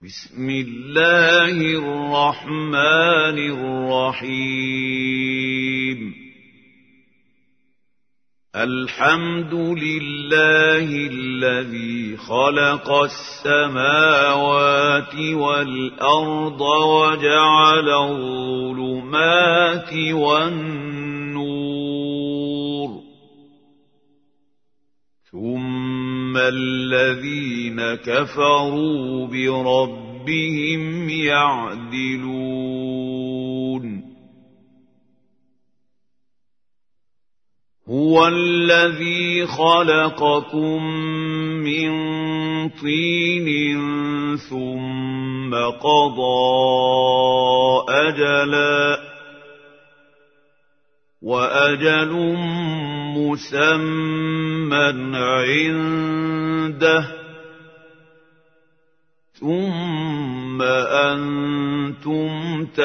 بسم الله الرحمن الرحيم الحمد لله الذي خلق السماوات والأرض وجعل الظلمات والنور ثم الذين كفروا بربهم يعدلون هو الذي خلقكم من طين ثم قضى أجلا وأجل مسمى عنده ثم أنتم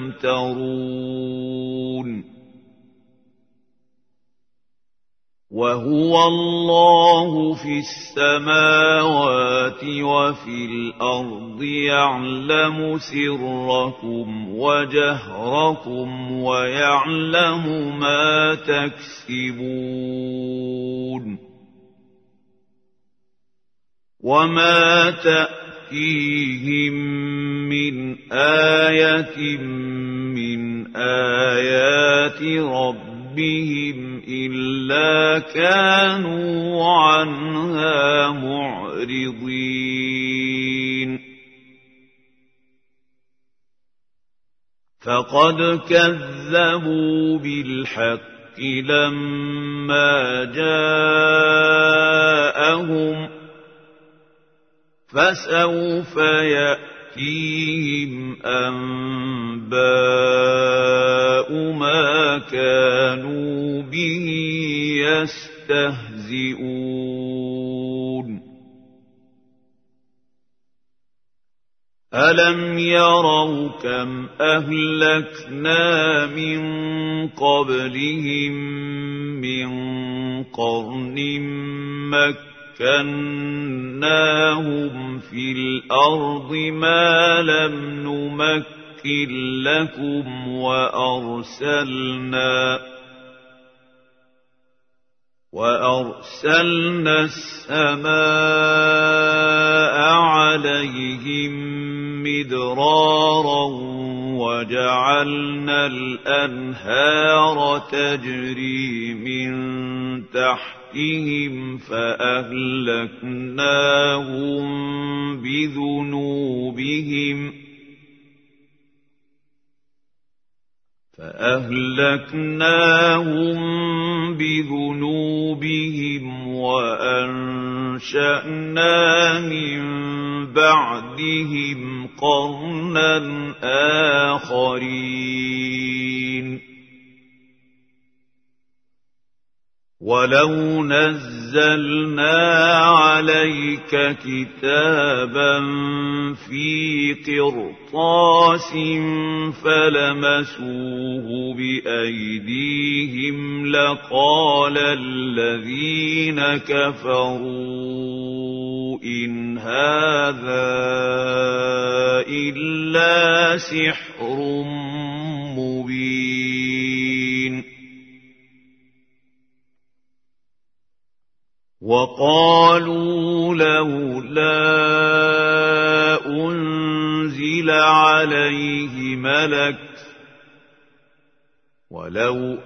تمترون وهو الله في السماوات وفي الأرض يعلم سركم وجهركم ويعلم ما تكسبون وما تأتيهم من آية من آيات ربهم إلا كانوا عنها معرضين فقد كذبوا بالحق لما جاءهم فسوف يأتيهم أنباء ما كانوا به يستهزئون ألم يروا كم أهلكنا من قبلهم من قرن مكناهم في الأرض ما لم نمكن لكم وأرسلنا السماء عليهم مدرارا وجعلنا الأنهار تجري من تحتهم فأهلكناهم بذنوبهم وأنشأنا من بعدهم قرنا آخرين ولو نزلنا عليك كتابا في قرطاس فلمسوه بأيديهم لقال الذين كفروا إن هذا إلا سحر مبين وقالوا لولا أنزل عليه ملك ولو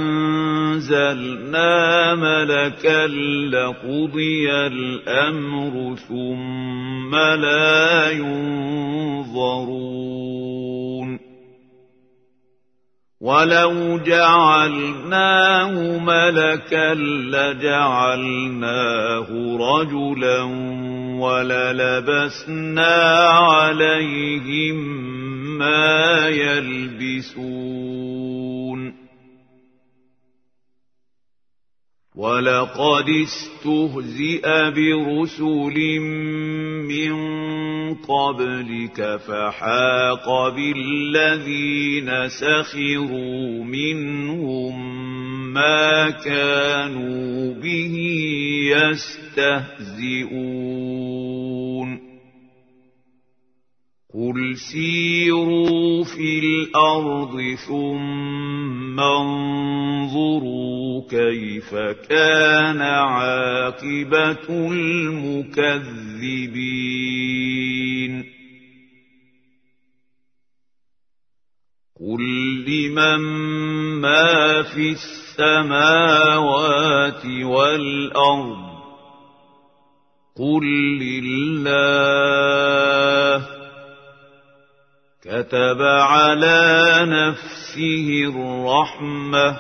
أنزلنا ملكا لقضي الأمر ثم لا ينظرون ولو جعلناه ملكا لجعلناه رجلا وللبسنا عليهم ما يلبسون ولقد استهزئ برسل من قبلك فحاق بالذين سخروا منهم ما كانوا به يستهزئون قل سيروا في الأرض ثم انظروا كيف كان عاقبة المكذبين قل لمن ما في السماوات والأرض قل لله كتب على نفسه الرحمة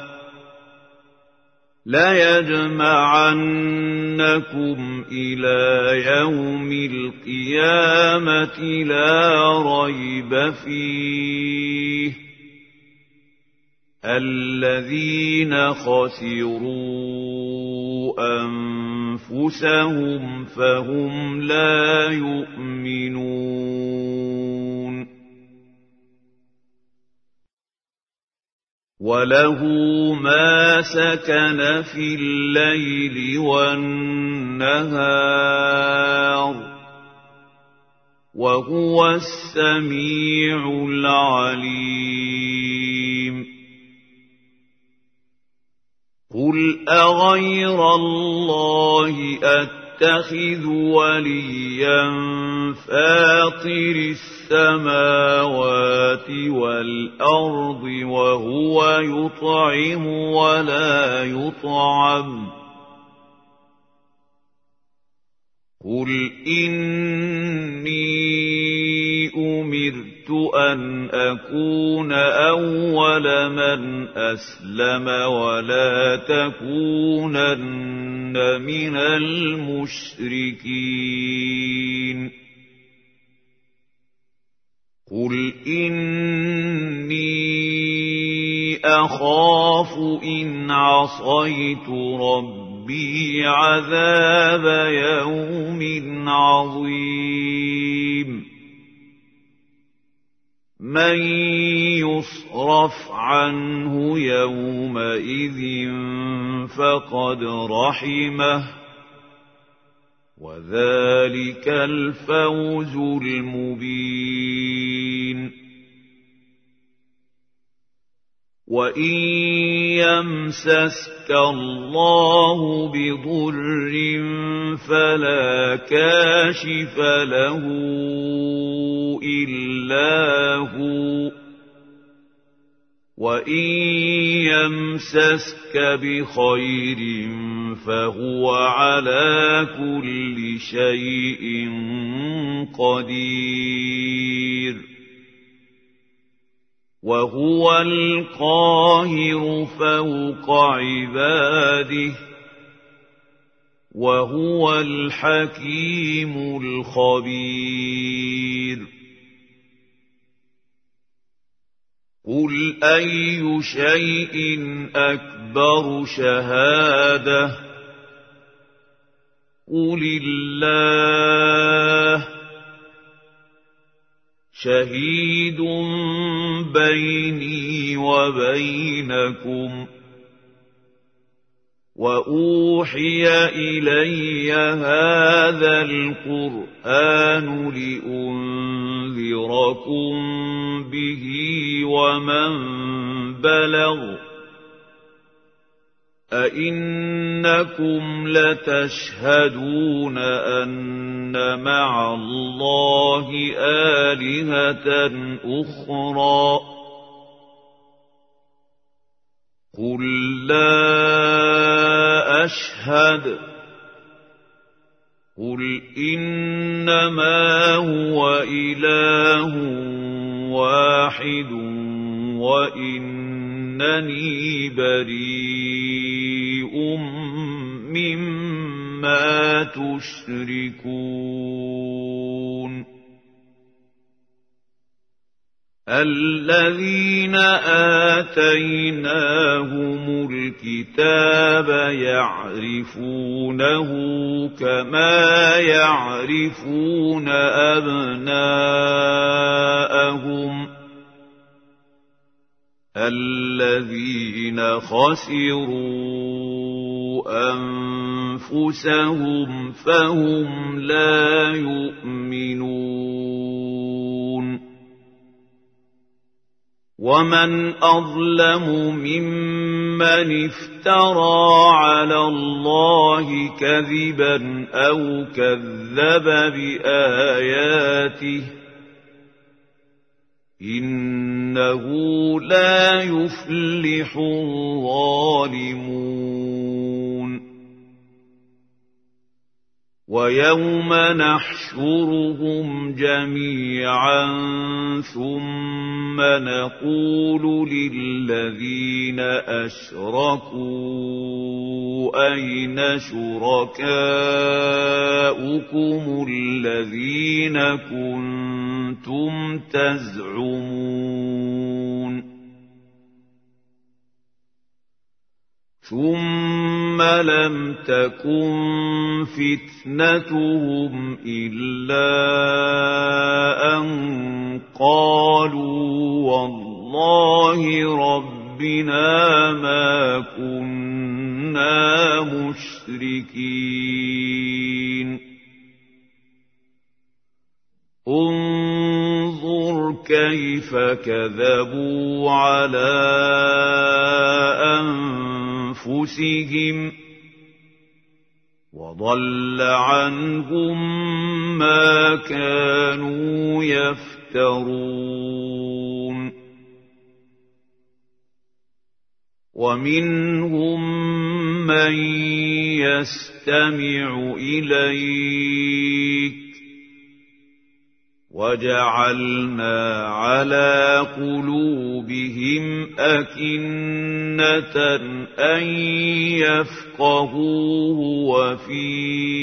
ليجمعنكم إلى يوم القيامة لا ريب فيه الذين خسروا أنفسهم فهم لا يؤمنون وله ما سكن في الليل والنهار وهو السميع العليم قل أغير الله أتخذ وليا فاطر السماوات والأرض وهو يطعم ولا يطعم قل إني أمرت أن أكون أول من أسلم ولا تكونن من المشركين قل إني أخاف إن عصيت ربي عذاب يوم عظيم من يصرف عنه يومئذ فقد رحمه وذلك الفوز المبين وإن يمسسك الله بضر فلا كاشف له إلا هو وإن يمسسك بخير فهو على كل شيء قدير وهو القاهر فوق عباده وهو الحكيم الخبير قل أي شيء أكبر شهادة قل الله شهيد بيني وبينكم وأوحي إلي هذا القرآن لأنذركم به ومن بلغ أئنكم لتشهدون أن مع الله آلهة أخرى قل لا أشهد قل إنما هو إله واحد وإنني بريء مما تشركون الذين آتيناهم الكتاب يعرفونه كما يعرفون أبناءهم الذين خسروا أنفسهم فهم لا يؤمنون ومن أظلم ممن افترى على الله كذبا أو كذب بآياته إنه لا يفلح الظالمون ويوم نحشرهم جميعا ثم نقول للذين أشركوا أين شركاؤكم الذين كنتم تزعمون ثم لم تكن فتنتهم إلا أن قالوا والله ربنا ما كنا مشركين انظر كيف كذبوا على أنفسهم وضل عنهم ما كانوا يفترون ومنهم من يستمع إليك وجعلنا على قلوبهم أكنة أن يفقهوه وفي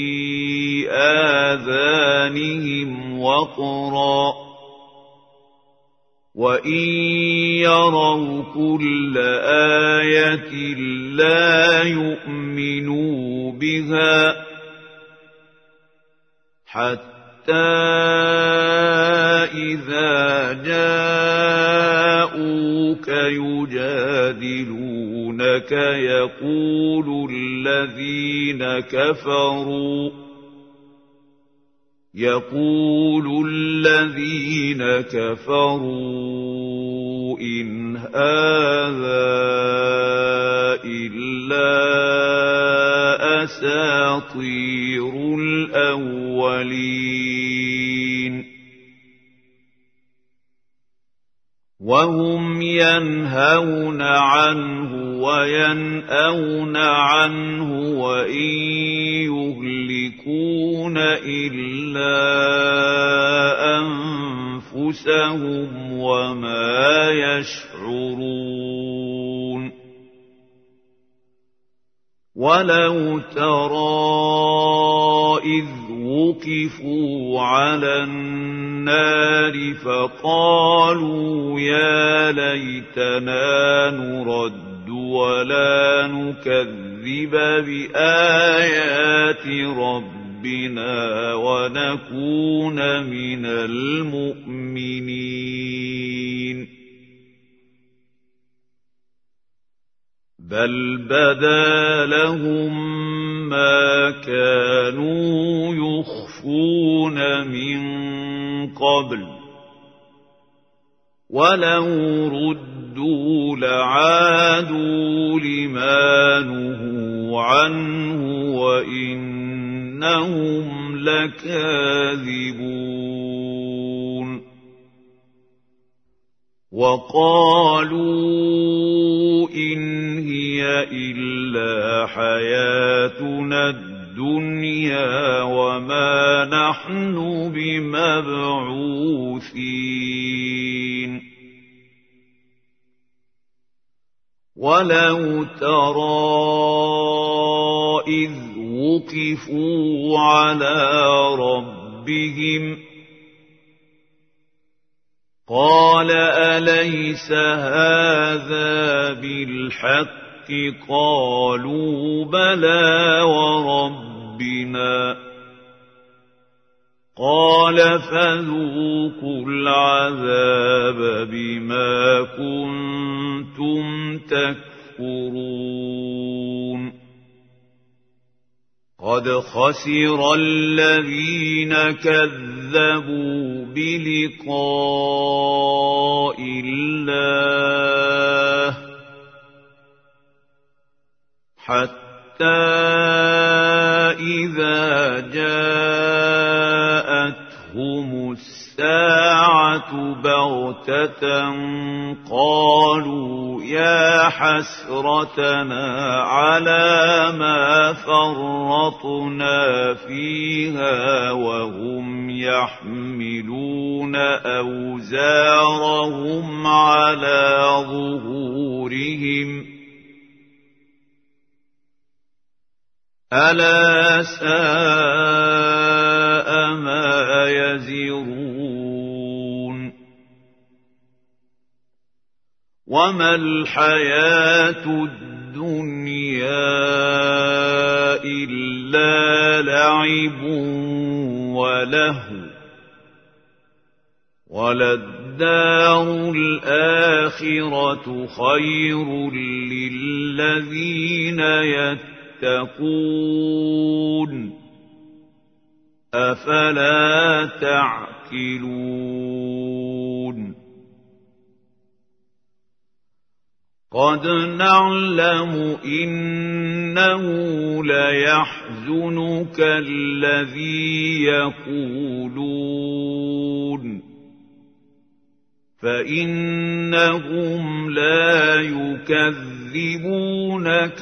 آذانهم وقرا وإن يروا كل آية لا يؤمنوا بها حتى إذا جاءوك يجادلونك يقول الذين كفروا إن هذا إلا أساطير الأولين وهم ينهون عنه وينأون عنه وإن يهلكون إلا أنفسهم وما يشعرون ولو ترى إذ وقفوا على النار فقالوا يا ليتنا نرد ولا نكذب بآيات ربنا ونكون من المؤمنين بل بدا لهم ما كانوا يخفون من قبل ولو ردوا لعادوا لما نهوا عنه وإنهم لكاذبون وقالوا إن هي إلا حياتنا الدنيا وما نحن بمبعوثين ولو ترى إذ وقفوا على ربهم قال أليس هذا بالحق قالوا بلى وربنا قال فذوقوا العذاب بما كنتم تكفرون قد خسر الذين كذبوا بلقاء الله الله حتى إذا جاءتهم الساعة بغتة قالوا يا حسرتنا على ما فرطنا فيها وهم يحملون أوزارهم على ظهورهم ألا ساء ما يزرون وما الحياة الدنيا إلا لعب ولهو وللدار الآخرة خير للذين يتقون أفلا تعقلون قد نعلم إنه ليحزنك الذي يقولون فإنهم لا يكذبونك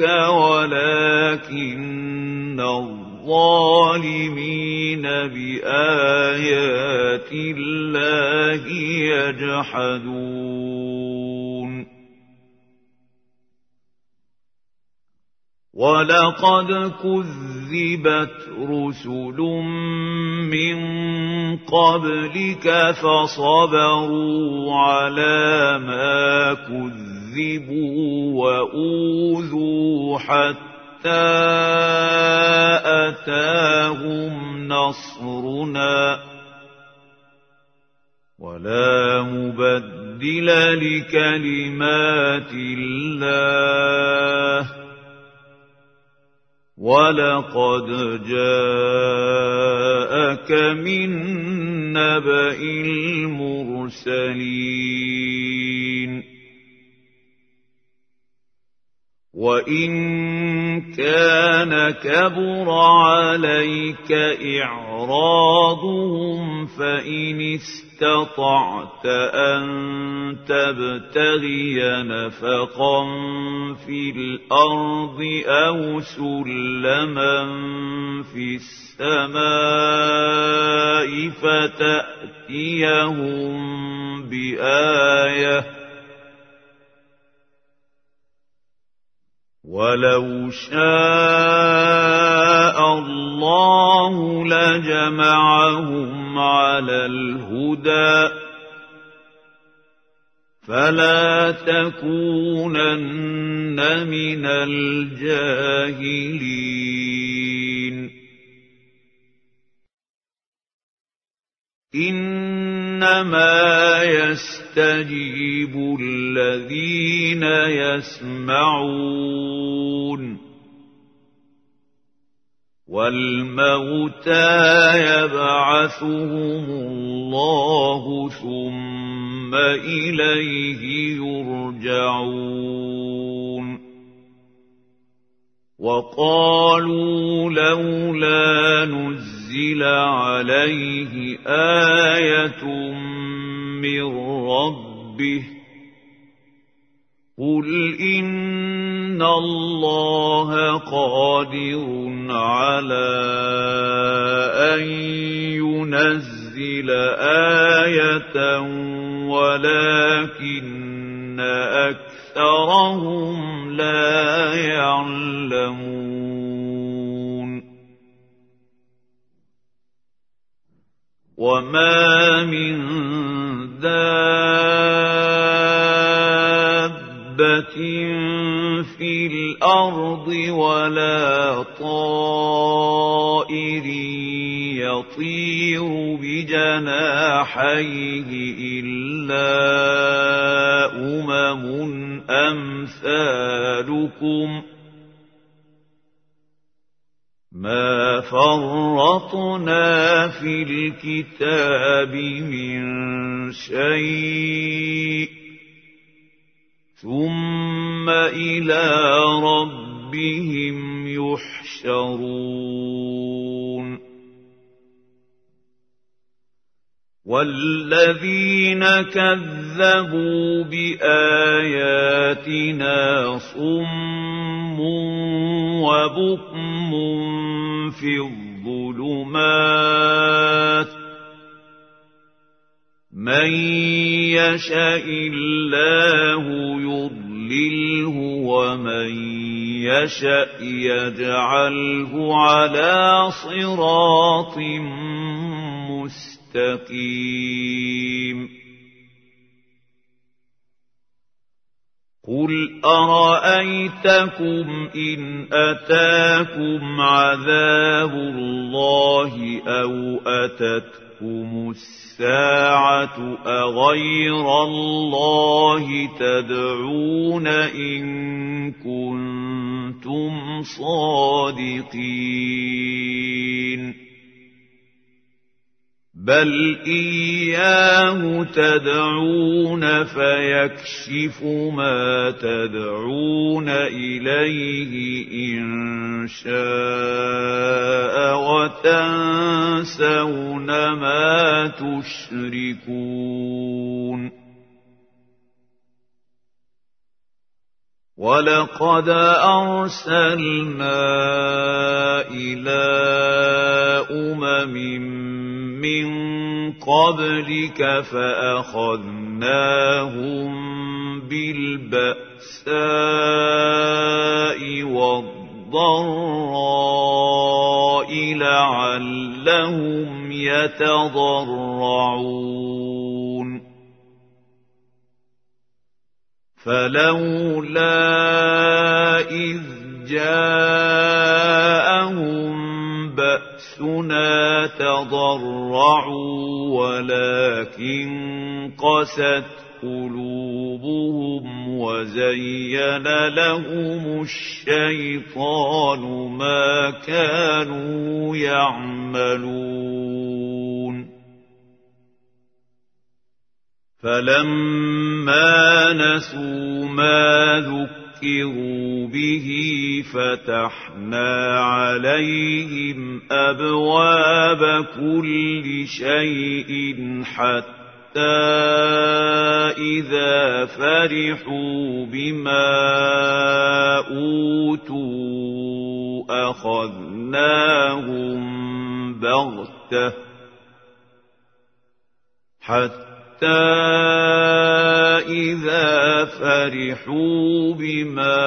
ولكن الظالمين بآيات الله يجحدون ولقد كذبت رسل من قبلك فصبروا على ما كذبوا وأوذوا حتى أتاهم نصرنا ولا مبدل لكلمات الله ولقد جاءك من نبأ المرسلين وإن كان كبر عليك إعراضهم فإن استطعت أن تبتغي نفقا في الأرض أو سلما في السماء فتأتيهم بآية ولو شاء الله لجمعهم على الهدى فلا تكونن من الجاهلين إنما يستجيب الذين يسمعون والموتى يبعثهم الله ثم إليه يرجعون وقالوا لولا نزل عليه آية من ربه قل إن الله قادر على أن ينزل آية ولكن أكثرهم لا يعلمون وما من دابة في الأرض ولا طائر يطير بجناحيه إلا أمثالكم ما فرطنا في الكتاب من شيء ثُمَّ إِلَىٰ رَبِّهِمْ يُحْشَرُونَ وَالَّذِينَ كَذَّبُوا بِآيَاتِنَا صُمٌّ وَبُكْمٌ فِي الظُّلُمَاتِ مَن يَشَإِ اللَّهُ يُضْلِلْهُ وَمَن يَشَأْ يَجْعَلْهُ عَلَىٰ صِرَاطٍ مستقيم قل أرأيتكم إن أتاكم عذاب الله أو أتتكم الساعة أغير الله تدعون إن كنتم صادقين بل إياه تدعون فيكشف ما تدعون إليه إن شاء وتنسون ما تشركون ولقد أرسلنا إلى من قبلك فأخذناهم بالبأساء والضراء لعلهم يتضرعون فلولا إذ جاءهم بأسنا تضرعوا ولكن قست قلوبهم وزين لهم الشيطان ما كانوا يعملون فلما نسوا ما ذكروا به فتحنا عليهم أبواب كل شيء حتى إذا فرحوا بما أوتوا أخذناهم بغتة إذا فرحوا بما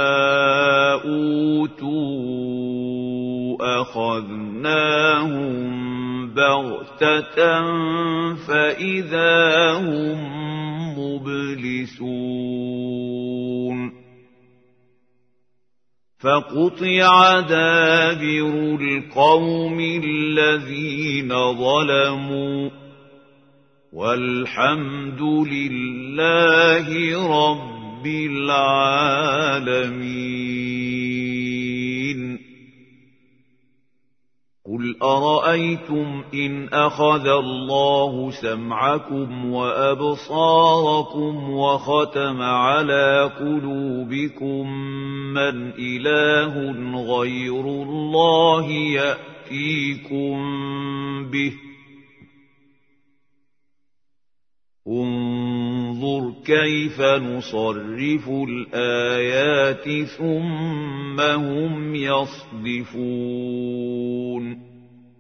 أوتوا أخذناهم بغتة فإذا هم مبلسون فقطع دابر القوم الذين ظلموا والحمد لله رب العالمين قل أرأيتم إن أخذ الله سمعكم وأبصاركم وختم على قلوبكم من إله غير الله يأتيكم به انظر كيف نصرف الآيات ثم هم يصدفون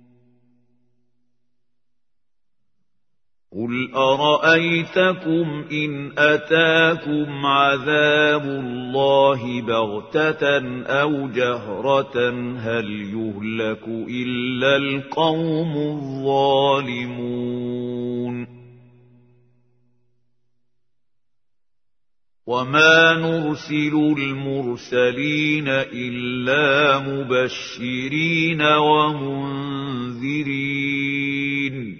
قل أرأيتكم إن أتاكم عذاب الله بغتة أو جهرة هل يهلك إلا القوم الظالمون وما نرسل المرسلين إلا مبشرين ومنذرين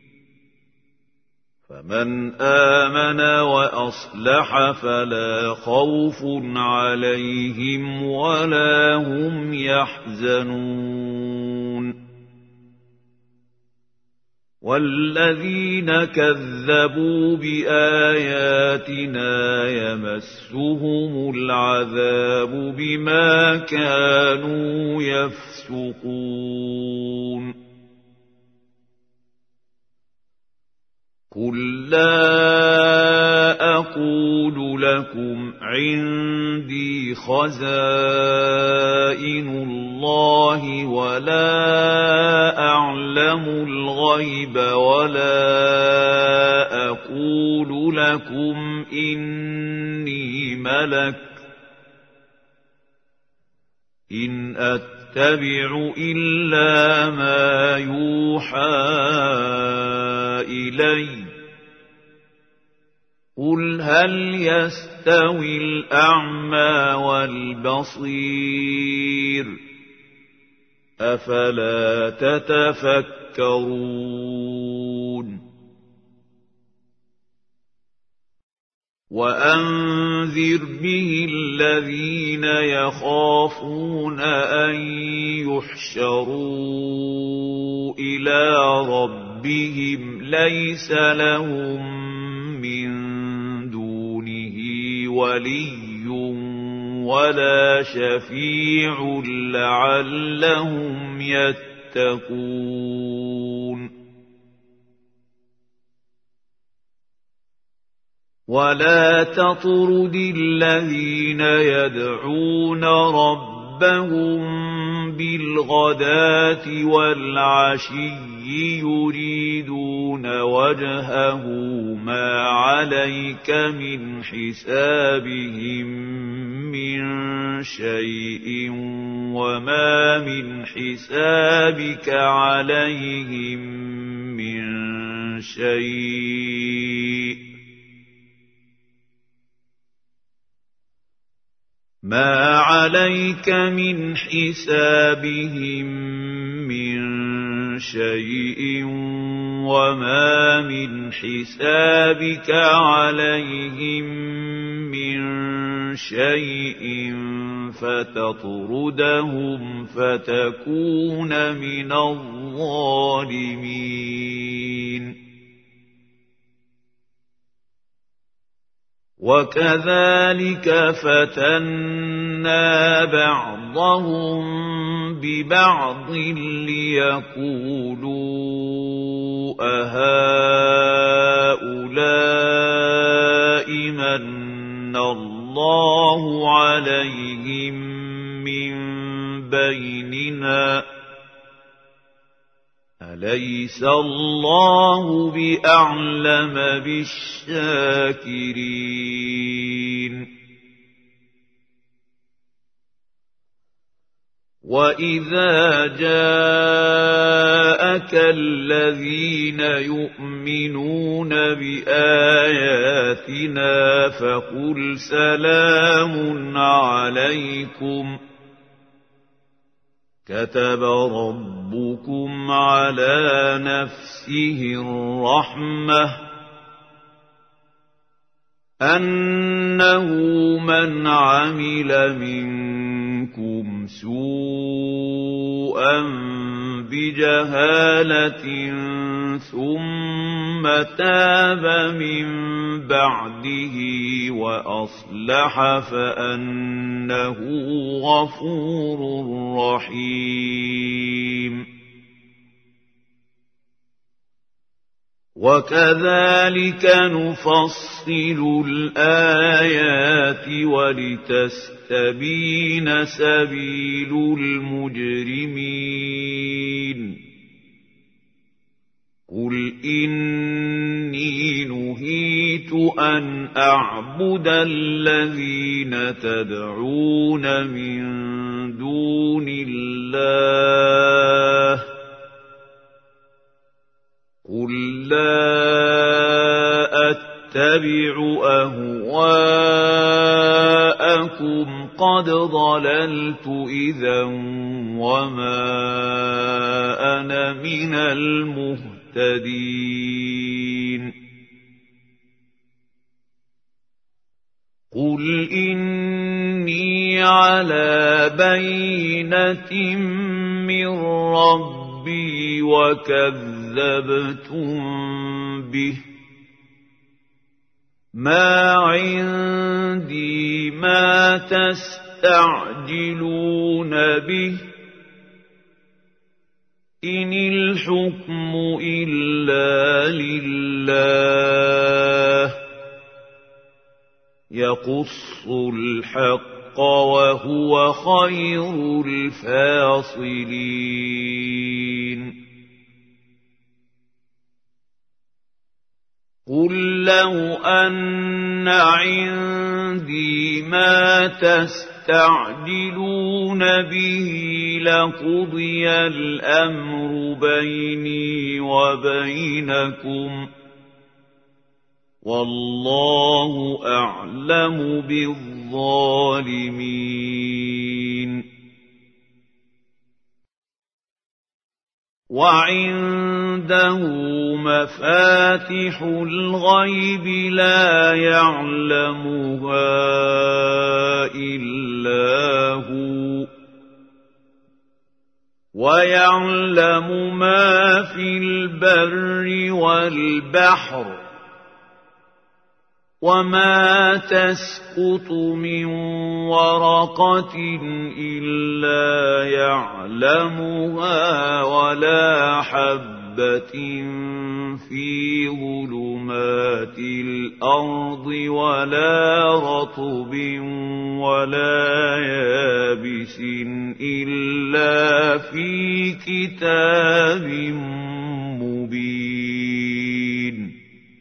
فمن آمن وأصلح فلا خوف عليهم ولا هم يحزنون والذين كذبوا بآياتنا يمسهم العذاب بما كانوا يفسقون قل لا أقول لكم عندي خزائن الله ولا أعلم الغيب ولا أقول لكم إني ملك إن أتبع إلا ما يوحى إلي قل هل يستوي الأعمى والبصير أفلا تتفكرون وأنذر به الذين يخافون أن يحشروا إلى ربهم ليس لهم من دونه ولي ولا شفيع لعلهم يتقون ولا تطرد الذين يدعون ربهم بالغداة والعشي يريدون وجهه ما عليك من حسابهم من شيء وما من حسابك عليهم من شيء ما عليك من حسابهم من شيء وما من حسابك عليهم من شيء فتطردهم فتكون من الظالمين وكذلك فتنا بعضهم ببعض ليقولوا أهؤلاء من الله عليهم من بيننا أليس الله بأعلم بالشاكرين وإذا جاءك الذين يؤمنون بآياتنا فقل سلام عليكم كتب ربكم على نفسه الرحمة أنه من عمل منكم سوءا بجهالة ثم تاب من بعده وأصلح فأنه غفور رحيم وكذلك نفصل الآيات ولتستبين سبيل المجرمين قل إني نهيت أن أعبد الذين تدعون من دون الله قل لا أتبع أهواءكم قد ضللت إذا وما أنا من المهتدين قل إني على بينة من ربي وكذب كَذَّبْتُم بِهِ مَا عِندِي مَا تَسْتَعْجِلُونَ بِهِ إِنِ الْحُكْمُ إِلَّا لِلَّهِ يَقُصُّ الْحَقَّ وَهُوَ خَيْرُ الْفَاصِلِينَ قُل لَّوْ أَنَّ عِندِي مَا تَسْتَعْجِلُونَ بِهِ لَقُضِيَ الْأَمْرُ بَيْنِي وَبَيْنَكُمْ وَاللَّهُ أَعْلَمُ بِالظَّالِمِينَ وَعِندَهُ مَفَاتِحُ الْغَيْبِ لَا يَعْلَمُهَا إِلَّا هُوَ وَيَعْلَمُ مَا فِي الْبَرِّ وَالْبَحْرِ وَمَا تَسْقُطُ مِنْ وَرَقَةٍ إِلَّا يَعْلَمُهَا وَلَا حَبَّةٍ فِي ظُلُمَاتِ الْأَرْضِ وَلَا رَطْبٍ وَلَا يَابِسٍ إِلَّا فِي كِتَابٍ مُبِينٍ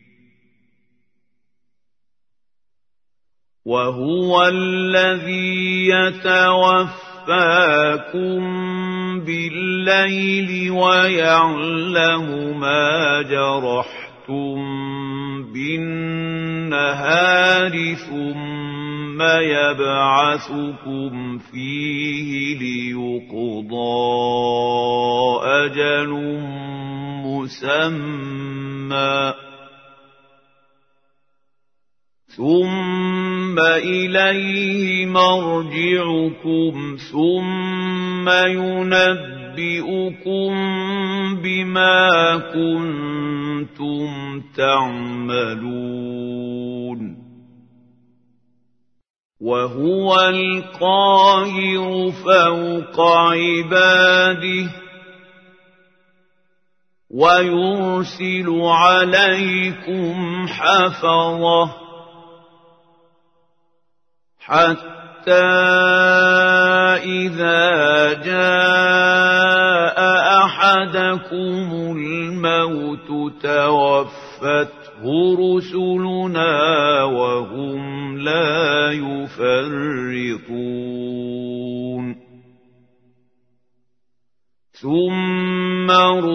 وَهُوَ الَّذِي يَتَوَفَّاكُم بِاللَّيْلِ وَيَعْلَمُ مَا جَرَحْتُم بِالنَّهَارِ ثُمَّ يَبْعَثُكُمْ فِيهِ لِيُقْضَىٰ أَجَلٌ مُّسَمًّى ثُمَّ إِلَيْهِ مَرْجِعُكُمْ ثُمَّ يُنَبِّئُكُم بِمَا كُنتُمْ تَعْمَلُونَ وَهُوَ الْقَاهِرُ فَوْقَ عِبَادِهِ وَيُرْسِلُ عَلَيْكُمْ حَفَظَةً حَتَّى إِذَا جَاءَ أَحَدَكُمُ الْمَوْتُ تَوَفَّتْهُ رُسُلُنَا وَهُمْ لَا يُفَرِّطُونَ ثُمَّ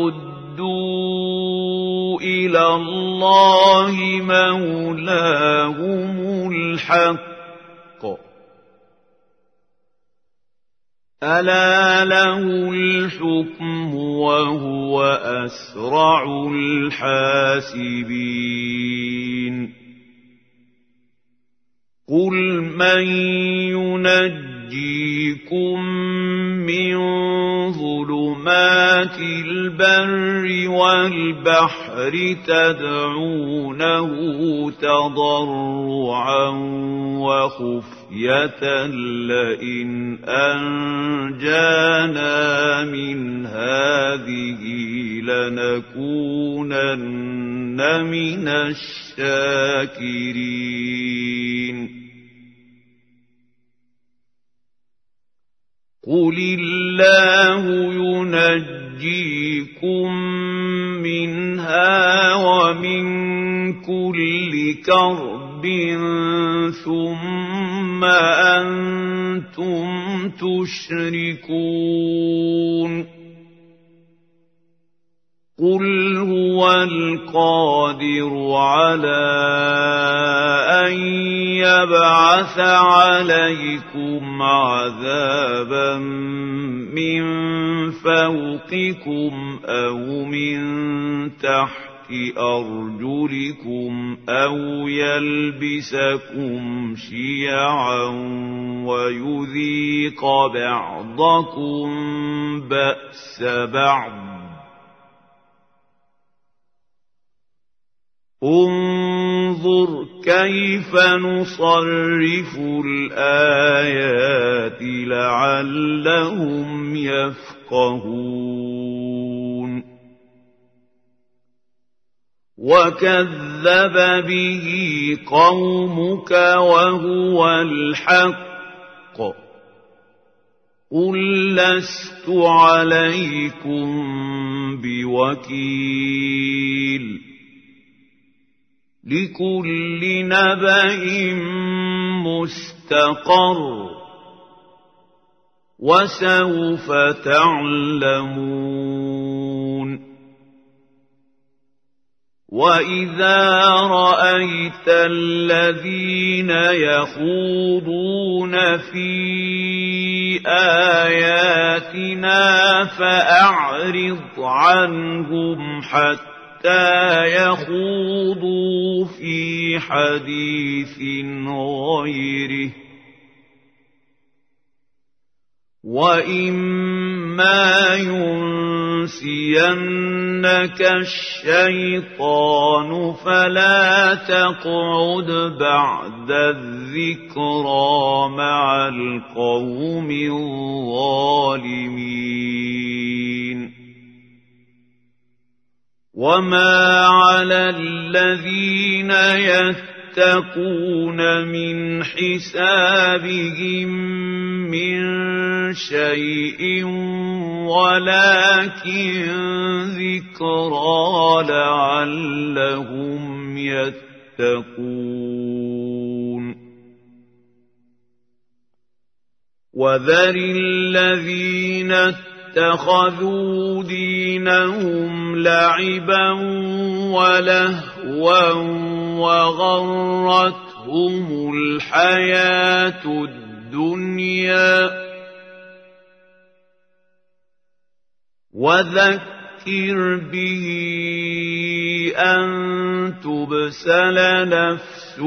رُدُّوا إِلَى اللَّهِ مَوْلَاهُمُ الْحَقِّ أَلَا لَهُ الْحُكْمُ وَهُوَ أَسْرَعُ الْحَاسِبِينَ قُلْ مَنْ يُنَجِّيكُم مِّن ظُلُمَاتِ الْبَرِّ وَالْبَحْرِ تَدْعُونَهُ تَضَرُّعًا وَخُفْيَةً لَئِنْ أَنْجَانَا مِنْ هَٰذِهِ لَنَكُونَنَّ مِنَ الشَّاكِرِينَ قُلِ اللَّهُ يُنَجِّيكُم مِّنْهَا وَمِن كُلِّ كَرْبٍ ثُمَّ أَنتُمْ تُشْرِكُونَ قُلْ هُوَ الْقَادِرُ عَلَىٰ أَن يَبْعَثَ عَلَيْكُمْ عَذَابًا مِّن فَوْقِكُمْ أَوْ مِن تَحْتِ أَرْجُلِكُمْ أَوْ يَلْبِسَكُمْ شِيَعًا وَيُذِيقَ بَعْضَكُم بَأْسَ بَعْضٍ انظر كيف نصرف الآيات لعلهم يفقهون وكذب به قومك وهو الحق قل لست عليكم بوكيل لكل نبأ مستقر وسوف تعلمون وإذا رأيت الذين يخوضون في آياتنا فأعرض عنهم حتى يخوضوا في حديث غيره وإما ينسينك الشيطان فلا تقعد بعد الذكرى مع القوم الظالمين وما على الذين يتقون من حسابهم من شيء ولكن ذكرى لعلهم يتقون وذر الذين اتخذوا دينهم لعبا ولهوا وغرتهم الحياة الدنيا وذكر به أن تبسل نفس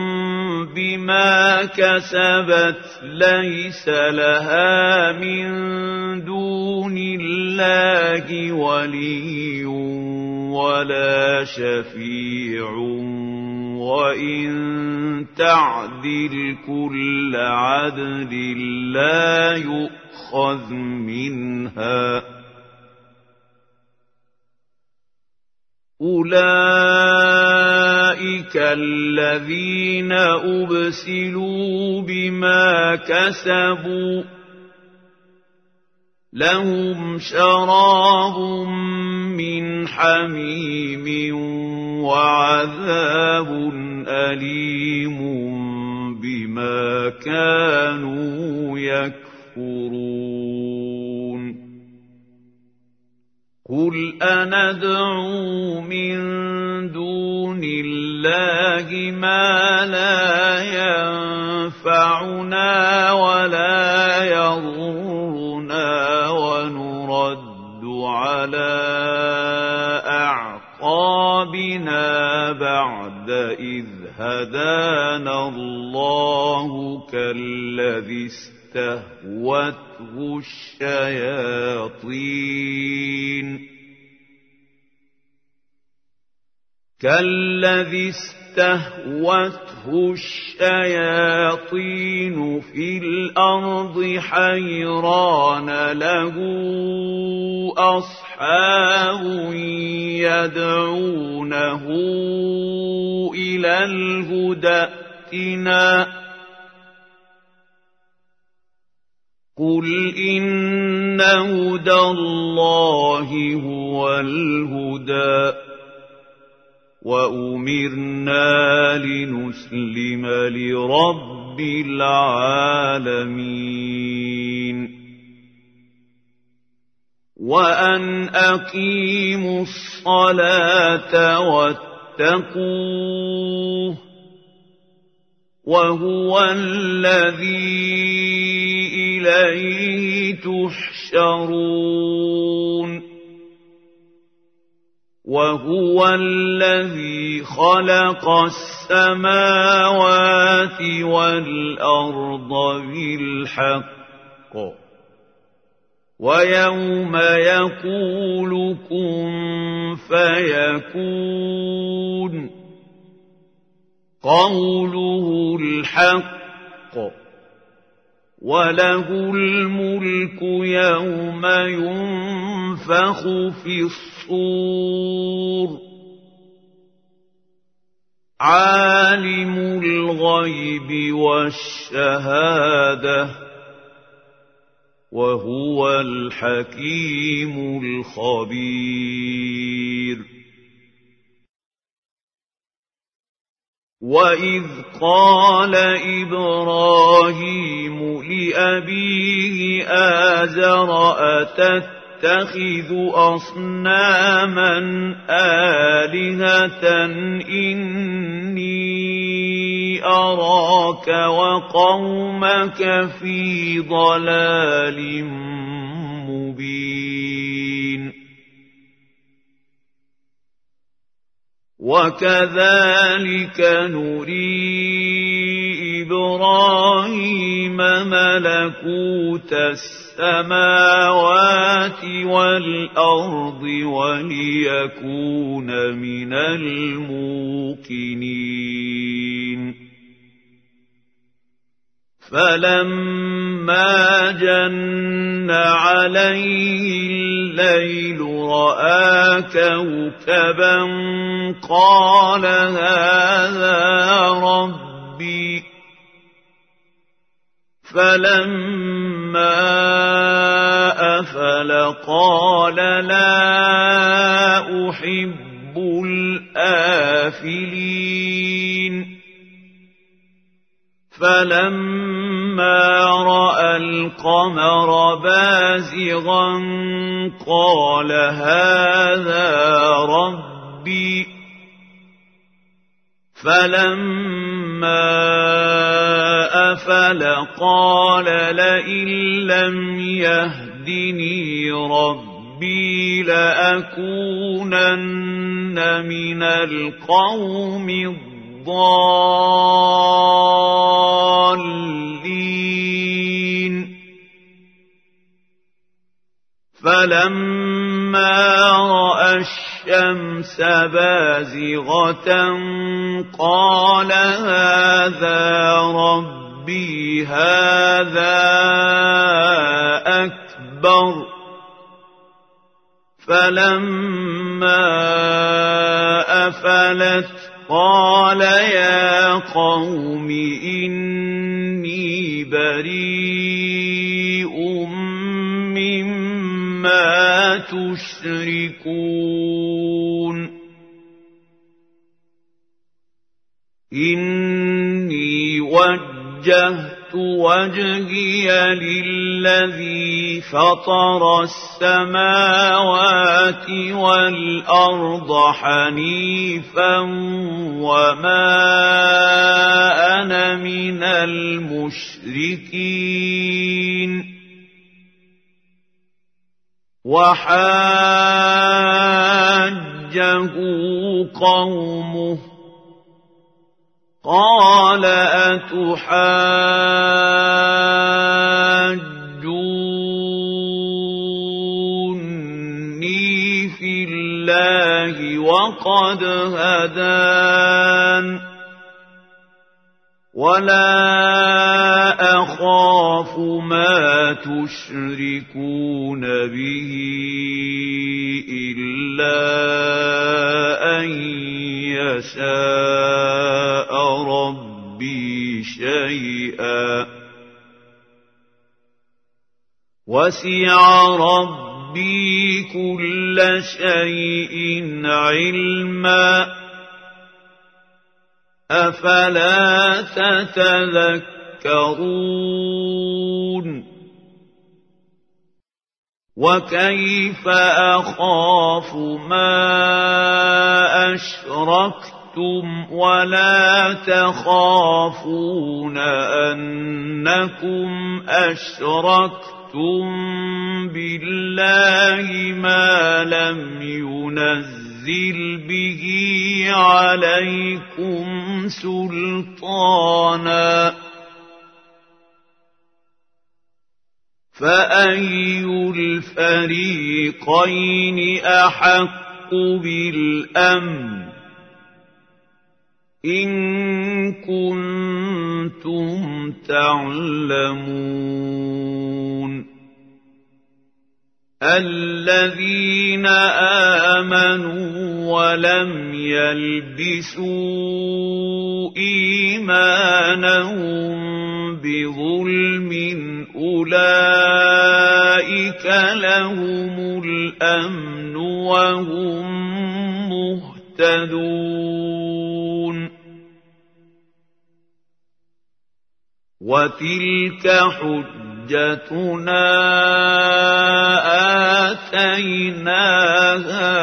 بما كسبت ليس لها من دون الله ولي ولا شفيع وإن تعدل كل عدل لا يؤخذ منها أولئك الذين أبسلوا بما كسبوا لهم شراب من حميم وعذاب أليم بما كانوا يكفرون قل أندعو من دون الله ما لا ينفعنا ولا يضرنا ونرد على أعقابنا بعد إذ هدانا الله كالذي استهوته الشياطين في الأرض حيران له أصحاب يدعونه إلى الهدى ائتنا قل إن هدى الله هو الهدى وأمرنا لنسلم لرب العالمين وأن أقيموا الصلاة واتقوه وهو الذي إليه تحشرون وهو الذي خلق السماوات والأرض بالحق ويوم يقول كن فيكون قوله الحق وله الملك يوم ينفخ في الصور عالم الغيب والشهادة وهو الحكيم الخبير وإذ قال إبراهيم لأبيه آزر أتتخذ أصناما آلهة إني أراك وقومك في ضلال مبين وكذلك نري إبراهيم ملكوت السماوات والأرض وليكون من الموقنين فلما جن عليه الليل رأى كوكبا قال هذا ربي فلما أفل قال لا أحب الآفلين فلما رأى القمر بازغا قال هذا ربي فلما أفل قال لئن لم يهدني ربي لأكونن من القوم الضالين فلما رأى الشمس بازغة قال هذا ربي هذا أكبر فلما أفلت قال يا قوم إني بريء مما تشركون إني وجهت وجهي للذي فطر السماوات والأرض حنيفا وما أنا من المشركين وحاجه قومه قال أتحاجوني في الله وقد هدان ولا أخاف ما تشركون به إلا أن يشاء ربي شيئا وسع ربي كل شيء علما أفلا تتذكرون وكيف أخاف ما أشركتم ولا تخافون أنكم أشركتم بالله ما لم ينزل به عليكم سلطانا فأي الفريقين أحق بالأمن إن كنتم تعلمون الذين آمنوا ولم يلبسوا إيمانهم بظلم أولئك لهم الأمن وهم مهتدون وتلك حجتنا آتيناها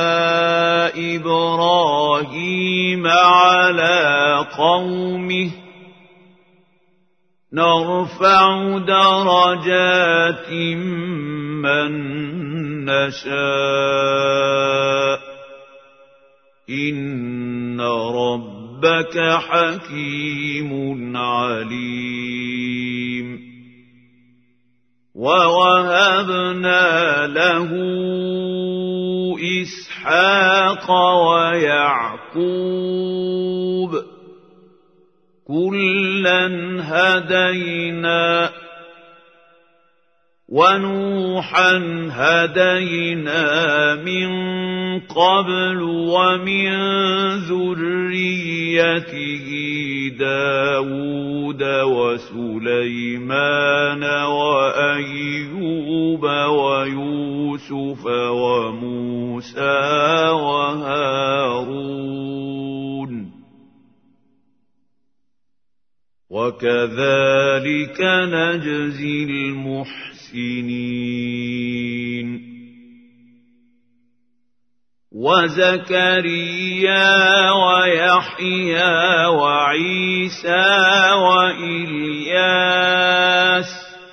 إبراهيم على قومه نرفع درجات من نشاء إن ربك حكيم عليم ووهبنا له إسحاق ويعقوب كلا هدينا ونوحا هدينا من قبل ومن ذريته داود وسليمان وأيوب ويوسف وموسى وهارون وكذلك نجزي المحسنين وزكريا ويحيى وعيسى وإلياس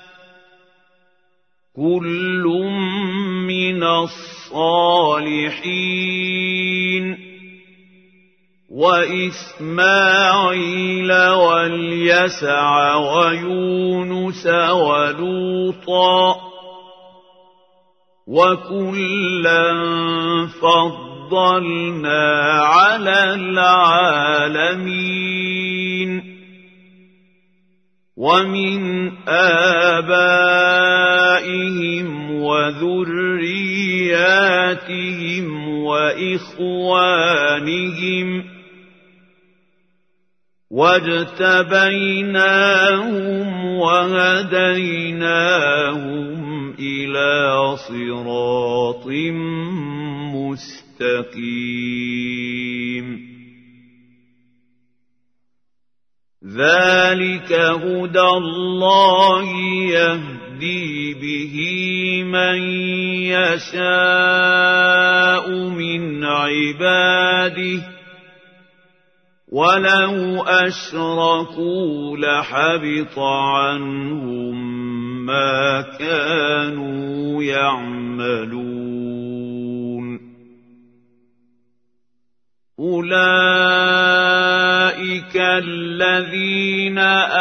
كل من الصالحين وإسماعيل واليسع ويونس ولوطا وكلا فضلنا على العالمين ومن آبائهم وذرياتهم وإخوانهم واجتبيناهم وهديناهم إلى صراط مستقيم ذلك هدى الله يهدي به من يشاء من عباده ولو أشركوا لحبط عنهم ما كانوا يعملون أولئك الذين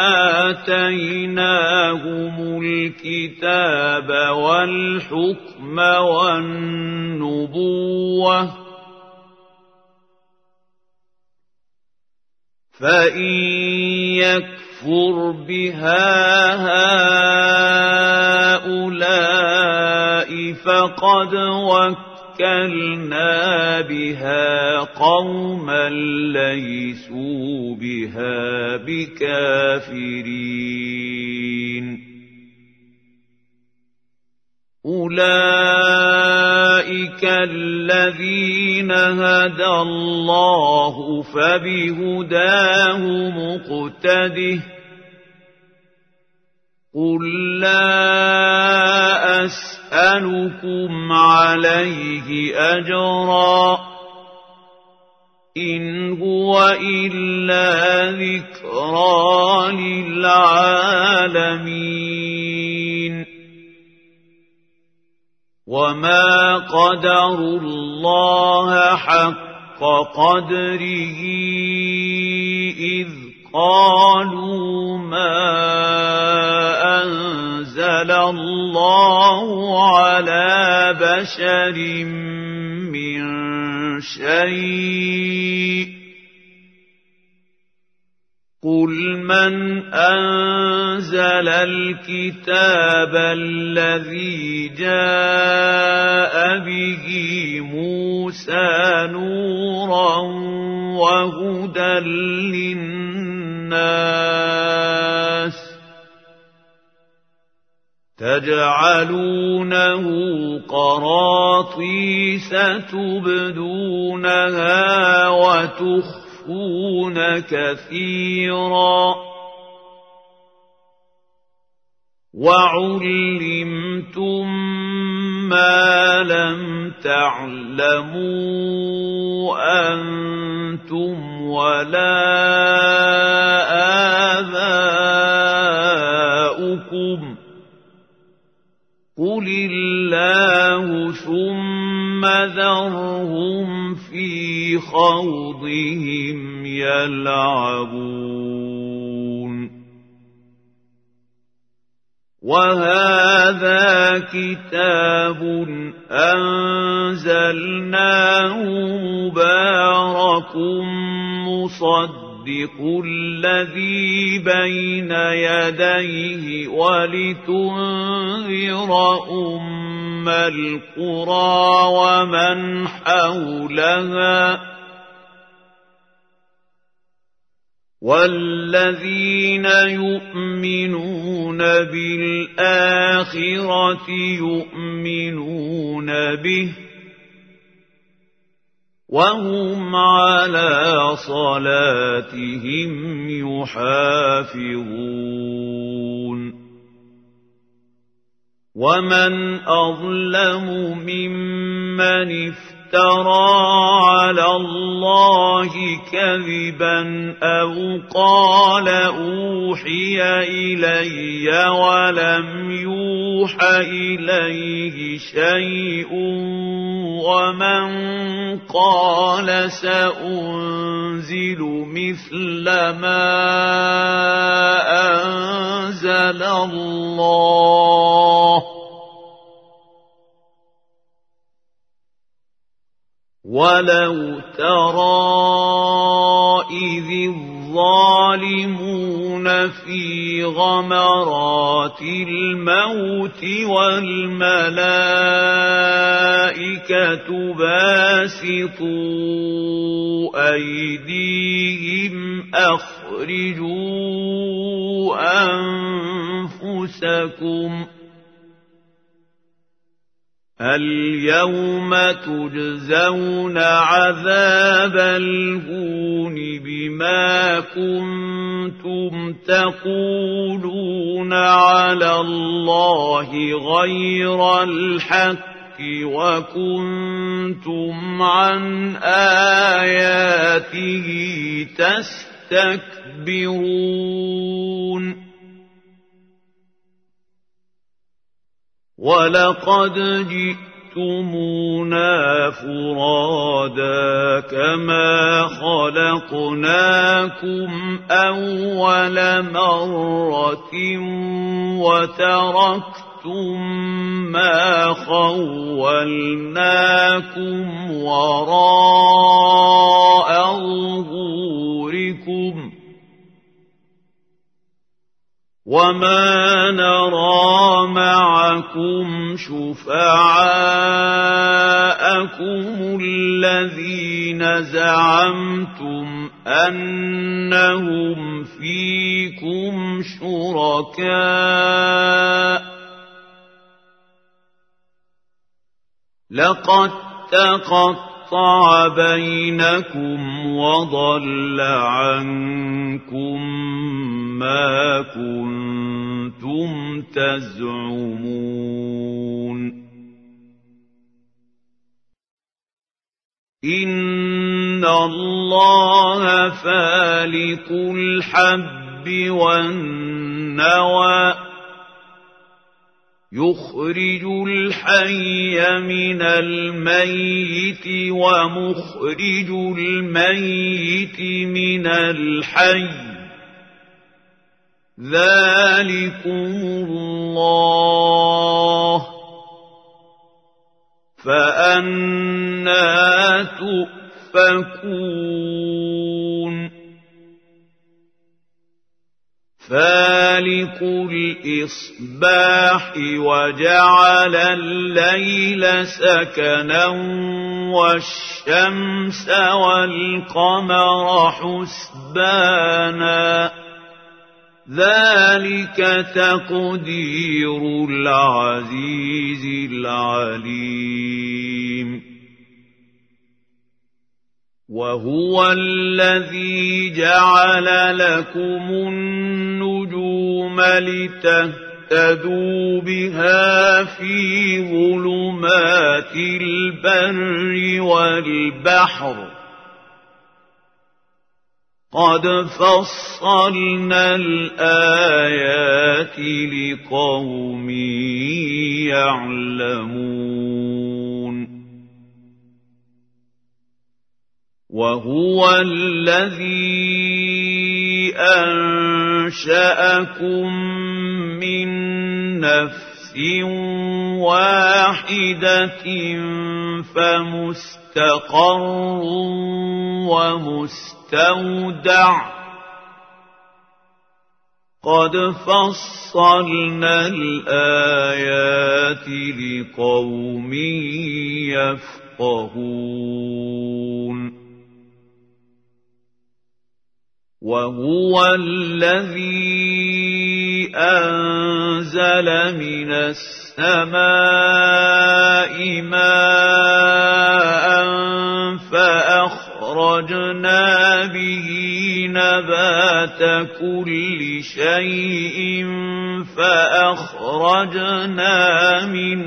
آتيناهم الكتاب والحكم والنبوة فإن يكفر بها هؤلاء فقد وكلنا بها قوما ليسوا بها بكافرين أولئك الذين هدى الله فبهداه مقتده قل لا أسألكم عليه أجرا إن هو إلا ذكرى للعالمين وما قدروا الله حق قدره إذ قالوا ما أنزل الله على بشر من شيء قُلْ مَنْ أَنزَلَ الْكِتَابَ الَّذِي جَاءَ بِهِ مُوسَىٰ نُورًا وَهُدًى لِّلنَّاسِ تَجْعَلُونَهُ قَرَاطِيسَ تُبْدُونَهَا وَتُخْفُونَ كَثِيرًا وَعُلِّمْتُم مَّا لَمْ تَعْلَمُوا أَنتُمْ وَلَا آبَاؤُكُمْ قُلِ اللَّهُ ثُمَّ ذَرْهُمْ فِي خَوْضِهِمْ يَلْعَبُونَ وَهَٰذَا كِتَابٌ أَنزَلْنَاهُ مُبَارَكٌ مُّصَدِّقُ الَّذِي بَيْنَ يَدَيْهِ وَلِتُنذِرَ أُمَّ الْقُرَىٰ وَمَنْ حَوْلَهَا وَالَّذِينَ يُؤْمِنُونَ بِالْآخِرَةِ يُؤْمِنُونَ بِهِ وَهُمْ عَلَىٰ صَلَاتِهِمْ يُحَافِظُونَ وَمَنْ أَظْلَمُ مِمَّنِ افْتَرَىٰ عَلَى اللَّهِ كَذِبًا أَوْ قَالَ أُوحِيَ إِلَيَّ وَلَمْ يُوحَ إِلَيْهِ شَيْءٌ وَمَنْ قَالَ سَأُنزِلُ مِثْلَ مَا أَنزَلَ اللَّهُ وَلَوْ تَرَىٰ إِذِ الظَّالِمُونَ فِي غَمَرَاتِ الْمَوْتِ وَالْمَلَائِكَةُ بَاسِطُو أَيْدِيهِمْ أَخْرِجُوا أَنفُسَكُمْ الْيَوْمَ تُجْزَوْنَ عَذَابَ الْهُونِ بِمَا كُنتُمْ تَقُولُونَ عَلَى اللَّهِ غَيْرَ الْحَقِّ وَكُنتُمْ عَنْ آيَاتِهِ تَسْتَكْبِرُونَ وَلَقَدْ جِئْتُمُونَا فُرَادَىٰ كَمَا خَلَقْنَاكُمْ أَوَّلَ مَرَّةٍ وَتَرَكْتُم مَّا خَوَّلْنَاكُمْ وَرَاءَ ظُهُورِكُمْ وَمَا نَرَىٰ مَعَكُمْ شُفَعَاءَكُمُ الَّذِينَ زَعَمْتُمْ أَنَّهُمْ فِيكُمْ شُرَكَاءُ لَقَد تَّقَطَّعَ بَيْنَكُمْ وَضَلَّ عَنكُم مَّا كُنتُمْ تَزْعُمُونَ إِنَّ اللَّهَ فَالِقُ الْحَبِّ وَالنَّوَىٰ يُخْرِجُ الْحَيَّ مِنَ الْمَيِّتِ وَمُخْرِجُ الْمَيِّتِ مِنَ الْحَيِّ ذَٰلِكُمُ اللَّهُ فَأَنَّىٰ تُؤْفَكُونَ فالق الإصباح وجعل الليل سكنا والشمس والقمر حسبانا ذلك تقدير العزيز العليم وهو الذي جعل لكم النجوم لتهتدوا بها في ظلمات البر والبحر قد فصلنا الآيات لقوم يعلمون وهو الذي أنشأكم من نفس واحدة فمستقر ومستودع قد فصلنا الآيات لقوم يفقهون وهو الذي أنزل من السماء ماء فأخرجنا به نبات كل شيء فأخرجنا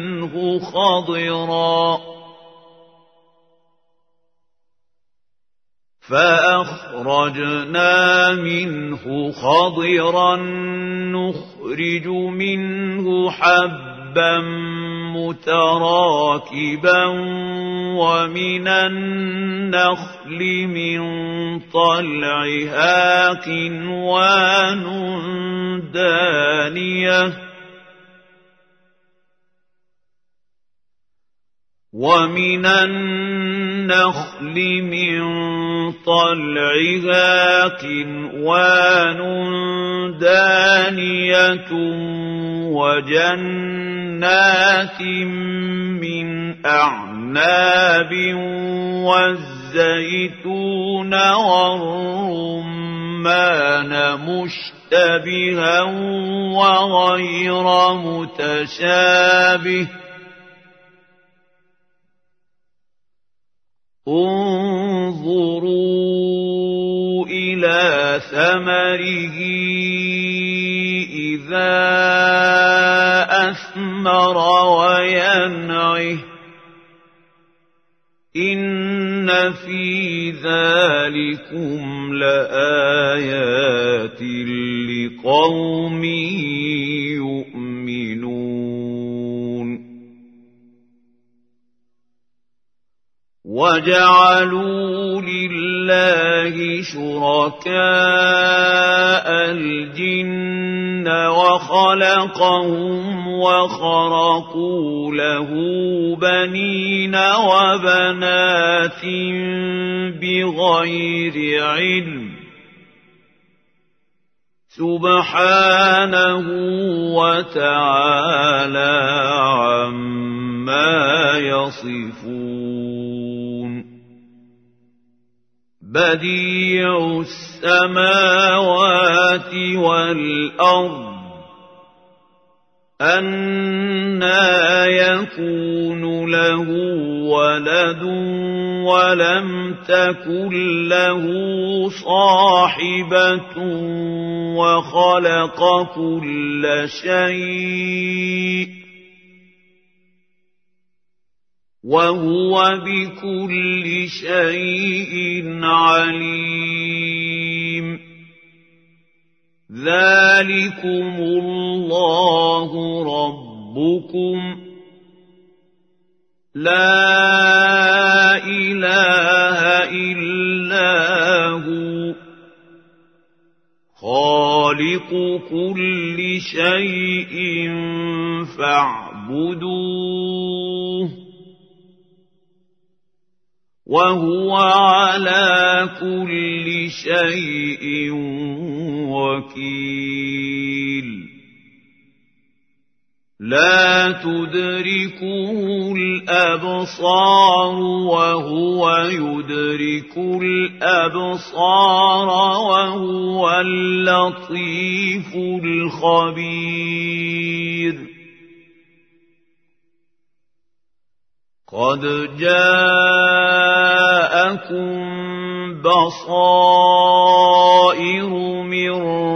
منه خضرا نخرج منه حبا متراكبا ومن النخل من طلعها قنوان دانية ومن النخل من طلعها قنوان دانية وجنات من أعناب والزيتون والرمان مشتبها وغير متشابه انظروا إلى ثمره إذا أثمر وينعه إن في ذلكم لآيات لقوم يؤمنون وجعلوا لله شركاء الجن وخلقهم وخرقوا له بنين وبنات بغير علم سبحانه وتعالى عما يصفون بديع السماوات والأرض أنى يكون له ولد ولم تكن له صاحبة وخلق كل شيء وهو بكل شيء عليم ذلكم الله ربكم لا إله إلا هو خالق كل شيء فاعبدوه وهو على كل شيء وكيل لا تدركه الأبصار وهو يدرك الأبصار وهو اللطيف الخبير قد جاءكم بصائر من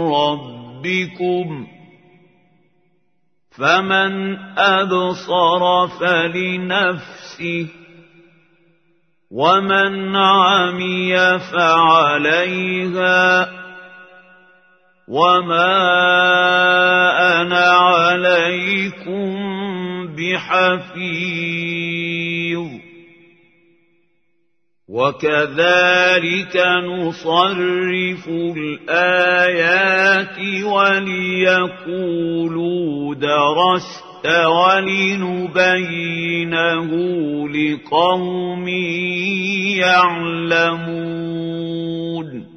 ربكم فمن أبصر فلنفسه ومن عمي فعليها وما أنا عليكم بحفيظ وكذلك نصرف الآيات وليقولوا درست ولنبينه لقوم يعلمون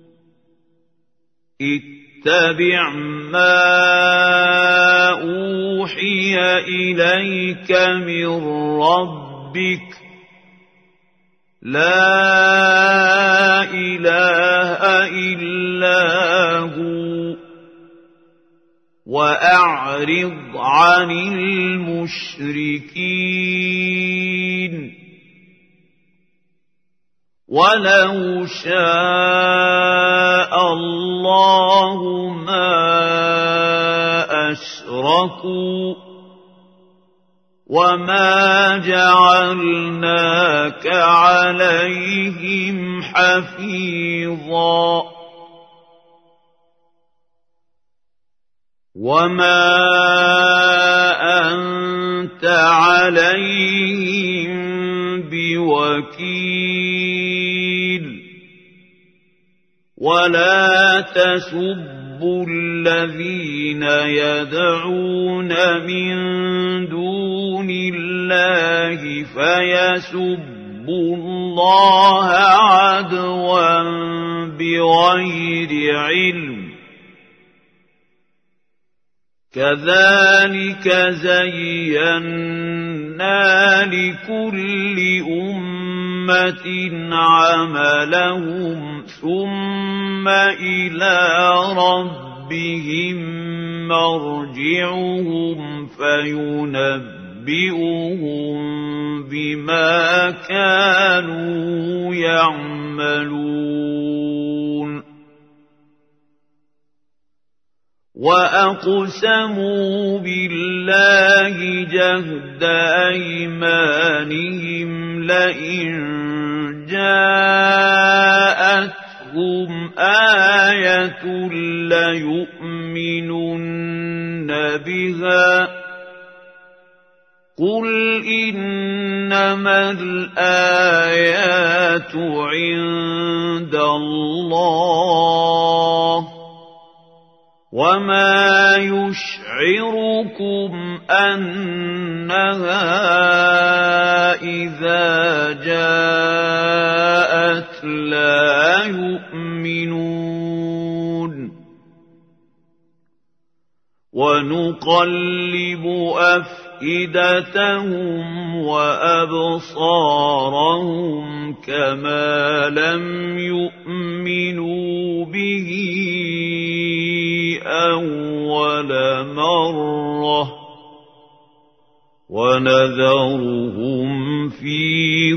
اتبع ما أوحي إليك من ربك لا إله إلا هو وأعرض عن المشركين ولو شاء الله ما أشركوا وما جعلناك عليهم حفيظا وما أنت عليهم بوكيل ولا تسبوا الذين يدعون من دون الله فيسبوا الله عدوا بغير علم كذلك زينا لكل أمة عملهم ثم إلى ربهم مرجعهم فينبئهم بما كانوا يعملون وأقسموا بالله جهد أيمانهم لئن جاءتهم آية ليؤمنن بها قل إنما الآيات عند الله وما يشعركم أنها إذا جاءت لا يؤمنون ونقلب أفئدتهم وأبصارهم كما لم يؤمنوا به أول مرة ونذرهم في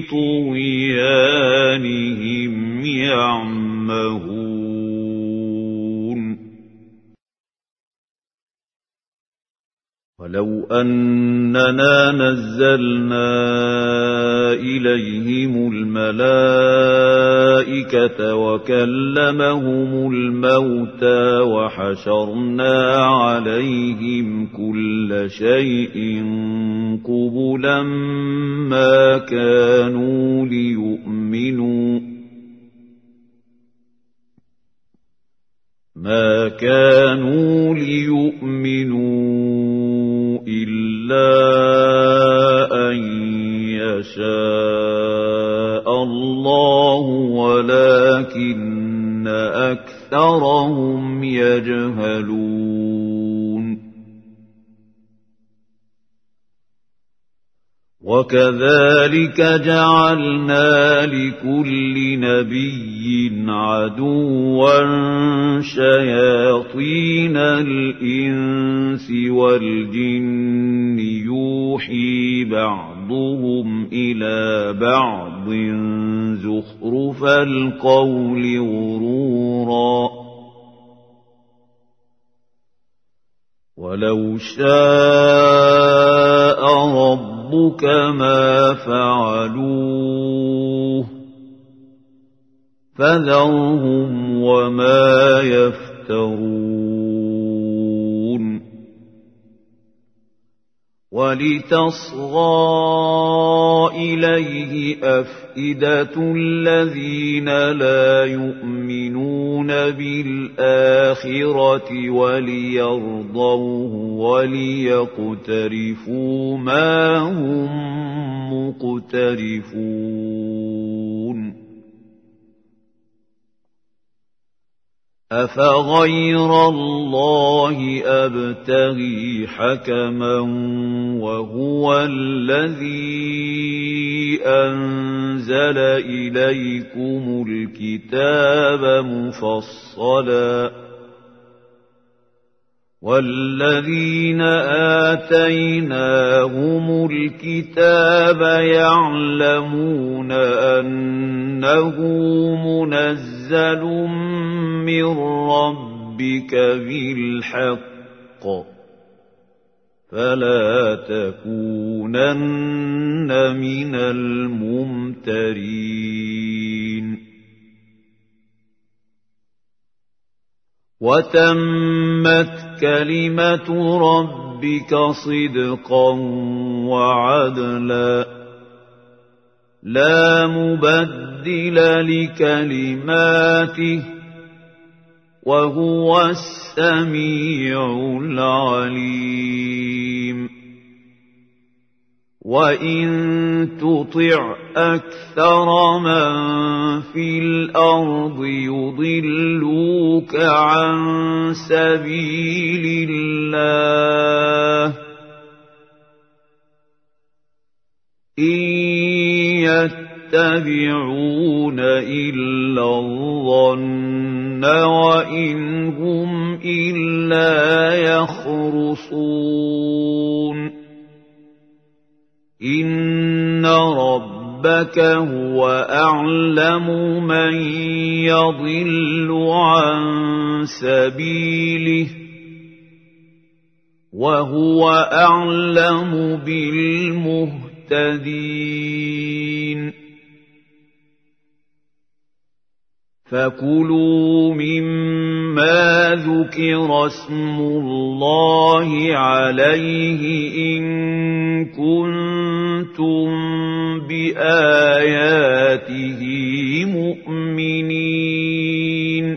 طغيانهم يعمهون ولو أننا نزلنا إليهم الملائكة وكلمهم الموتى وحشرنا عليهم كل شيء قبلا ما كانوا ليؤمنوا إلا أن يشاء الله ولكن أكثرهم أكثرهم يجهلون وكذلك جعلنا لكل نبي عدوا شياطين الإنس والجن يوحي بعضهم إلى بعض زخرف القول غرورا ولو شاء ربك ما فعلوه فذرهم وما يفترون ولتصغى إليه أفئدة الذين لا يؤمنون بالآخرة وليرضوه وليقترفوا ما هم مقترفون أفغير الله أبتغي حكما وهو الذي أنزل إليكم الكتاب مفصلا والذين آتيناهم الكتاب يعلمون أنه منزل من ربك بالحق فلا تكونن من الممترين وتمت كلمة ربك صدقا وعدلا لا مبدل لكلماته وهو السميع العليم وإن تطع أكثر من في الأرض يضلوك عن سبيل الله إن يتبعون إلا الظن وإن هم إلا يخرصون إن ربك هو أعلم من يضل عن سبيله وهو أعلم بالمهتدين فكلوا مما ذكر اسم الله عليه إن كنتم بآياته مؤمنين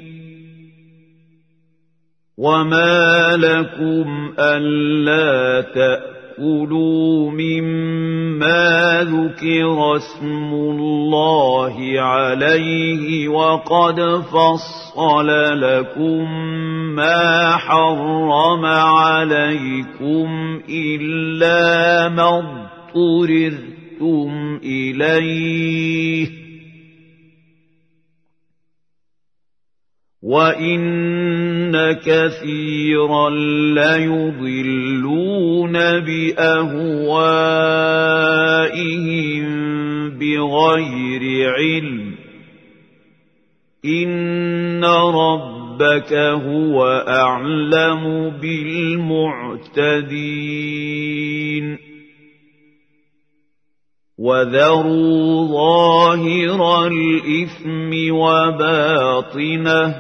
وما لكم ألا تأكلوا مما ذكر اسم الله عليه وقد فصل لكم ما حرم عليكم إلا ما اضطررتم إليه وإن كثيرا ليضلون بأهوائهم بغير علم إن ربك هو أعلم بالمعتدين وذروا ظاهر الإثم وباطنه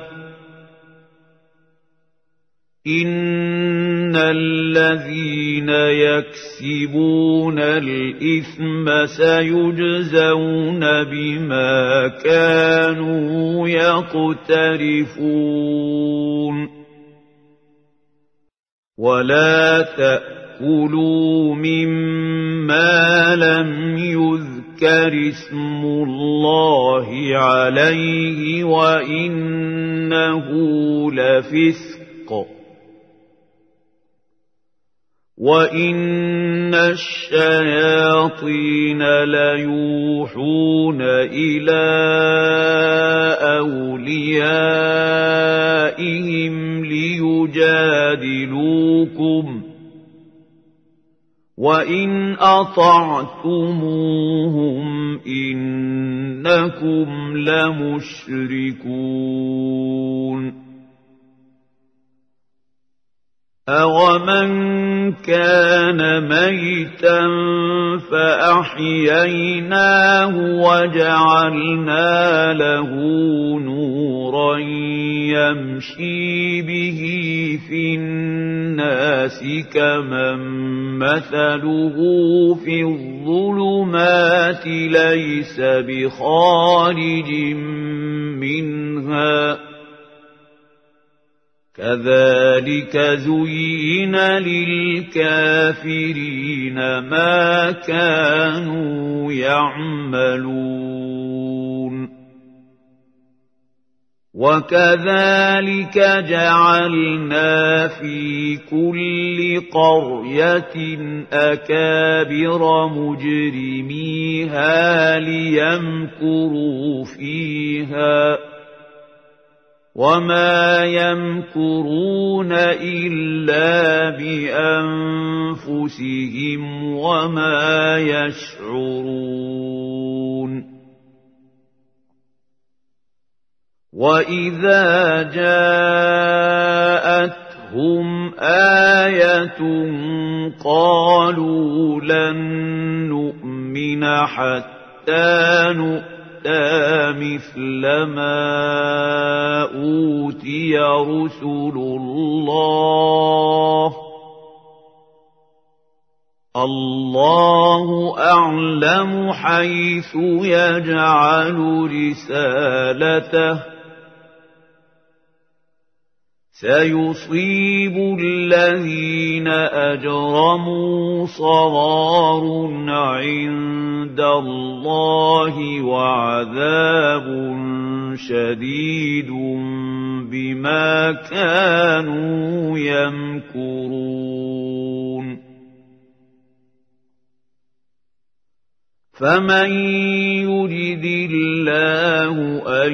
إن الذين يكسبون الإثم سيجزون بما كانوا يقترفون ولا تأكلوا مما لم يذكر يذكر اسم الله عليه وإنه لفسق وإن الشياطين ليوحون إلى أوليائهم ليجادلوكم وإن أطعتموهم إنكم لمشركون أَوَمَنْ كَانَ مَيْتًا فَأَحْيَيْنَاهُ وَجَعَلْنَا لَهُ نُورًا يَمْشِي بِهِ فِي النَّاسِ كَمَنْ مَثَلُهُ فِي الظُّلُمَاتِ لَيْسَ بِخَارِجٍ مِنْهَا كذلك زين للكافرين ما كانوا يعملون وكذلك جعلنا في كل قرية أكابر مجرميها ليمكروا فيها وما يمكرون إلا بأنفسهم وما يشعرون وإذا جاءتهم آية قالوا لن نؤمن حتى نؤمن مثل ما أوتي رسل الله أعلم حيث يجعل رسالته سيصيب الذين أجرموا صغار عند الله وعذاب شديد بما كانوا يمكرون فمن يرد الله أن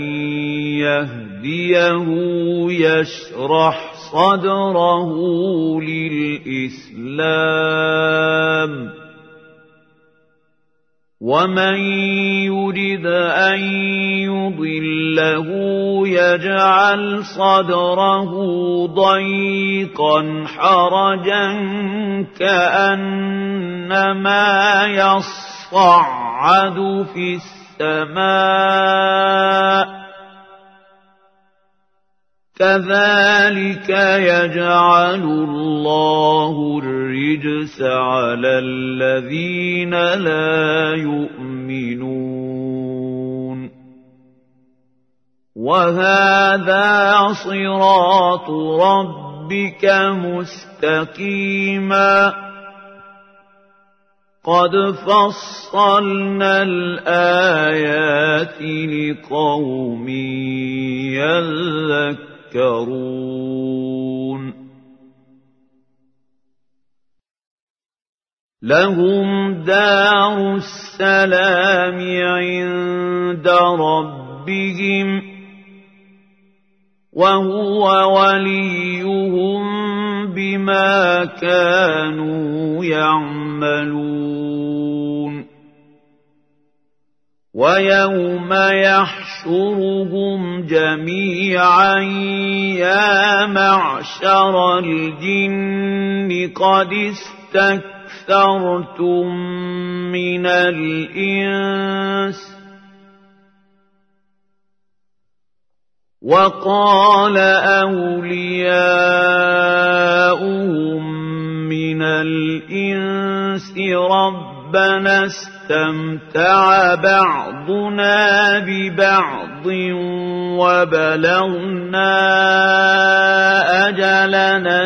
يهديه يشرح صدره للإسلام ومن يرد أن يضله يجعل صدره ضيقا حرجا كأنما يصعد في السماء كذلك يجعل الله الرجس على الذين لا يؤمنون وهذا صراط ربك مستقيما قد فصلنا الآيات لقوم يذكرون لهم دار السلام عند ربهم وهو وليهم بما كانوا يعملون ويوم يحشرهم جميعا يا معشر الجن قد استكثرتم من الإنس وقال أولياؤهم من الإنس ربنا استمتع بعضنا ببعض وبلغنا أجلنا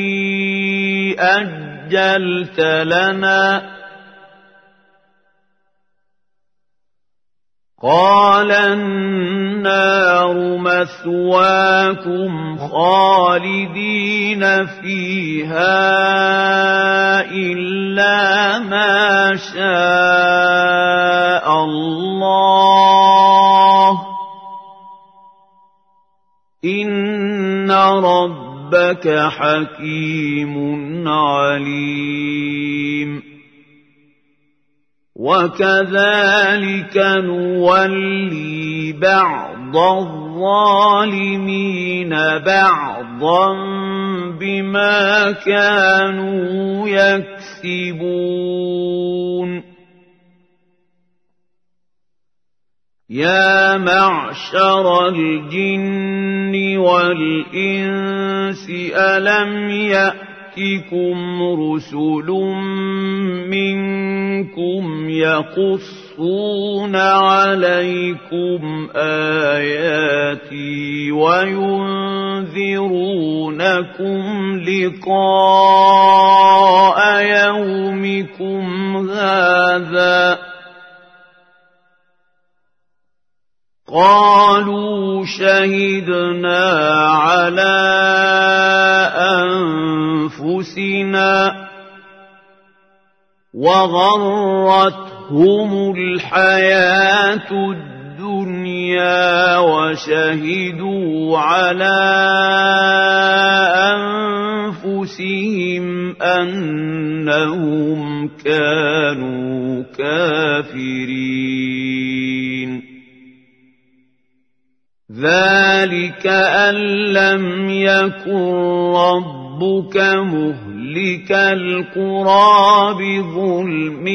الذي أجلت لنا قال النار مثواكم خالدين فيها إلا ما شاء الله إن ربك حكيم عليم وكذلك نولي بعض الظالمين بعضا بما كانوا يكسبون يا معشر الجن والإنس ألم يأتكم رسل منكم يقصون عليكم آياتي وينذرونكم لقاء يومكم هذا قالوا شهدنا على أنفسنا وغرتهم الحياة الدنيا وشهدوا على أنفسهم أنهم كانوا كافرين ذلك أن لم يكن ربك مهلك القرى بظلم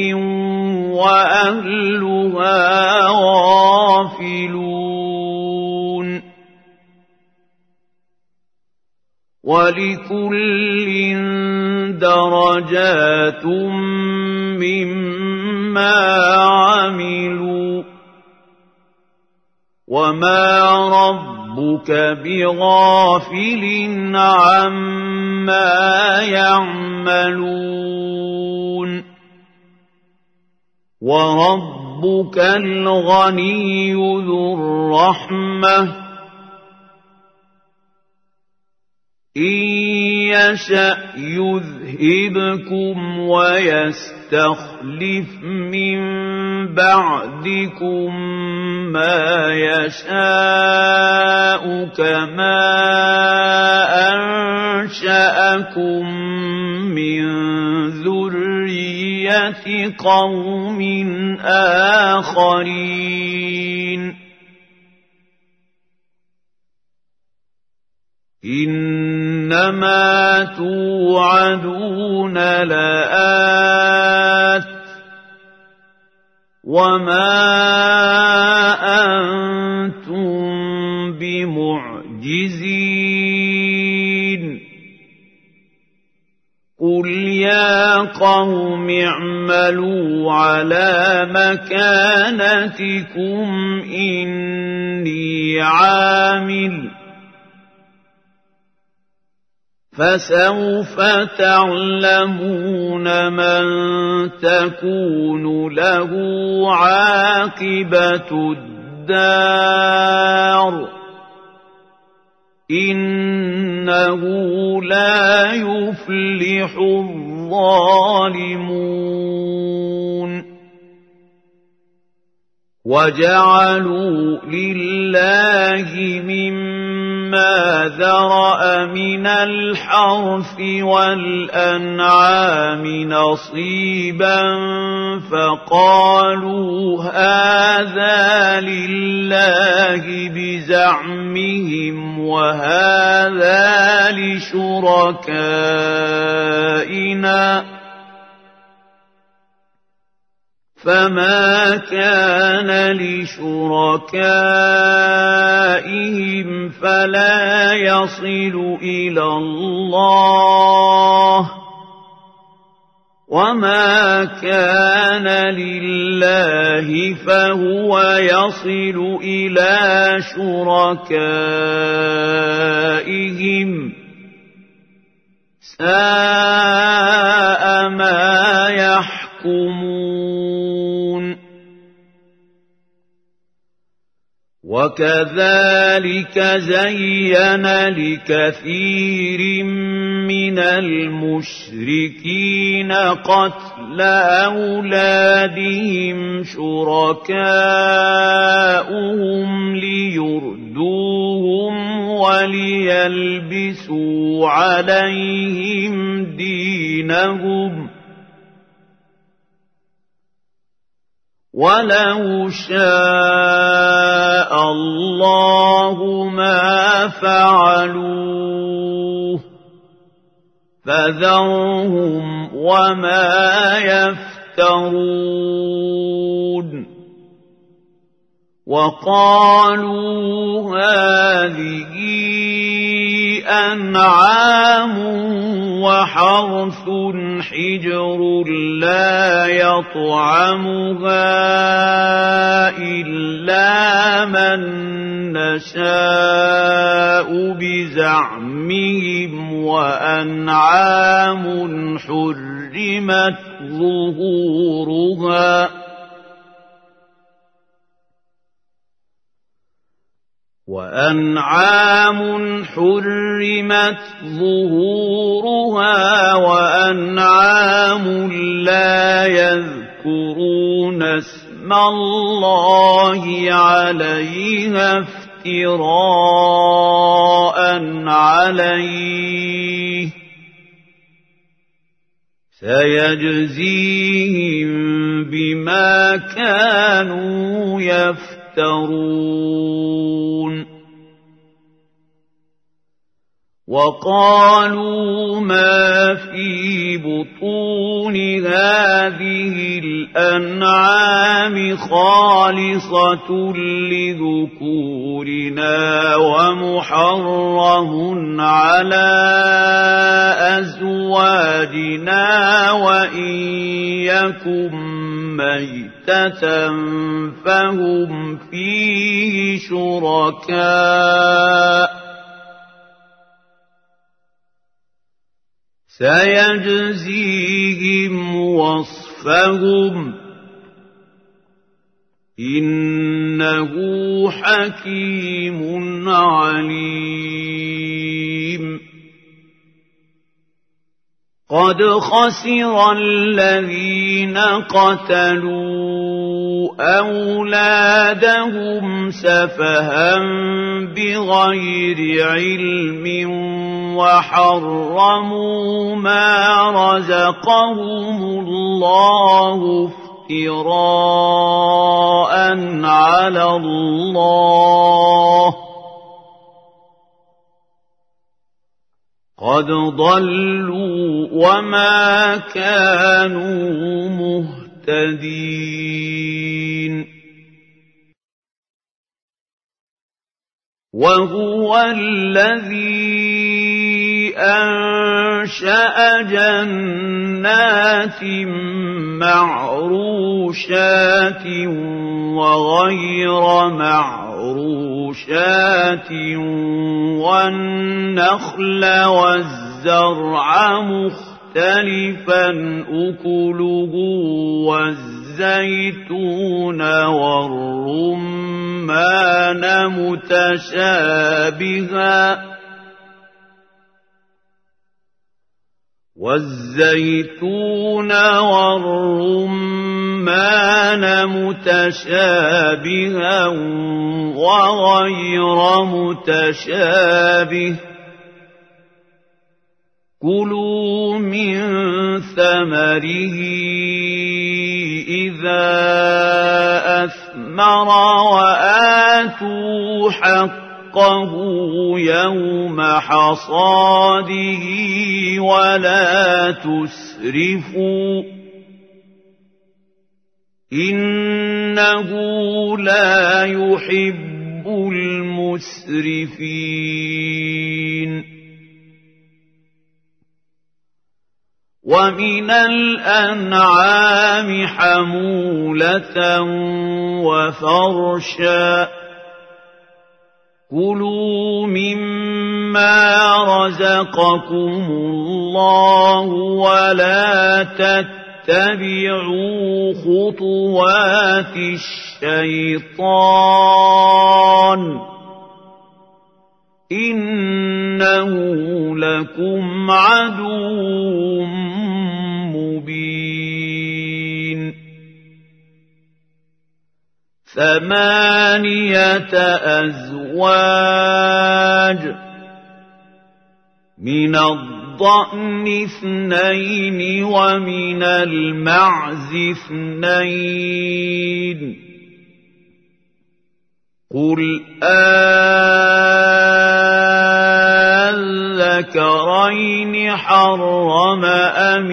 وأهلها غافلون ولكل درجات مما عملوا وما ربك بغافل عما يعملون وربك الغني ذو الرحمة إن يشأ يذهبكم ويستخلف من بعدكم ما يشاء كما أنشأكم من ذرية قوم آخرين إنما توعدون لآت وما أنتم بمعجزين قل يا قوم اعملوا على مكانتكم إني عامل فسوف تعلمون من تكون له عاقبة الدار إنه لا يفلح الظالمون وجعلوا لله مما ذرأ من الحرث والأنعام نصيبا فقالوا هذا لله بزعمهم وهذا لشركائنا فما كان لشركائهم فلا يصل إلى الله وما كان لله فهو يصل إلى شركائهم ساء ما يحكمون وكذلك زين لكثير من المشركين قتل أولادهم شركاؤهم ليردوهم وليلبسوا عليهم دينهم ولو شاء الله ما فعلوه فذرهم وما يفترون وقالوا هذه أنعام وحرث حجر لا يطعمها إلا من نشاء بزعمهم وأنعام حرمت ظهورها وأنعام لا يذكرون اسم الله عليها افتراء عليه سيجزيهم بما كانوا يفترون وقالوا ما في بطون هذه الأنعام خالصة لذكورنا ومحرم على أزواجنا وإن يكن ميتة فهم فيه شركاء سيجزيهم وصفهم إنه حكيم عليم قد خسر الذين قتلوا أولادهم سفها بغير علم وحرموا ما رزقهم الله افتراء على الله قد ضلوا وما كانوا مهتدين وهو الذي أنشأ جنات معروشات وغير معروشات والنخل والزرع مختلفا أكله والزيتون والرمان متشابها وغير متشابه كلوا من ثمره إذا أثمر وآتوا حقه يوم حصاده ولا تسرفوا إنه لا يحب المسرفين ومن الأنعام حمولة وفرشا كلوا مما رزقكم الله ولا تتبعوا خطوات الشيطان الشيطان إنه لكم عدو مبين 8 أزواج من الضأن 2 ومن المعز 2 قل الذكرين حرم أم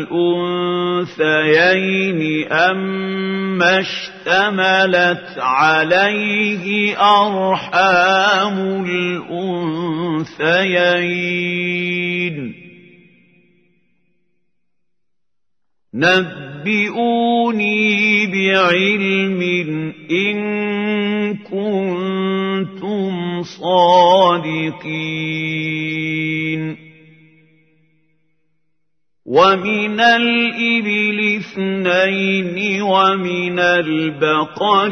الأنثيين أما اشتملت عليه أرحام الأنثيين نبئوني بعلم إن كنتم صادقين ومن الإبل 2 ومن البقر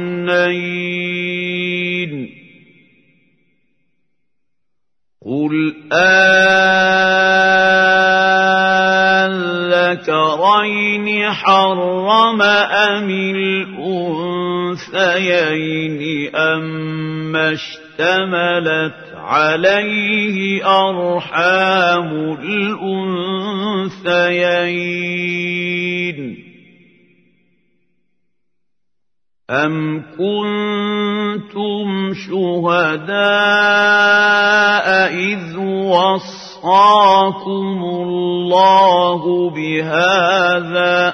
2 قل الذكرين حرم أم الأنثيين أما اشتملت عليه أرحام الأنثيين أم كنتم شهداء إذ وصاكم الله بهذا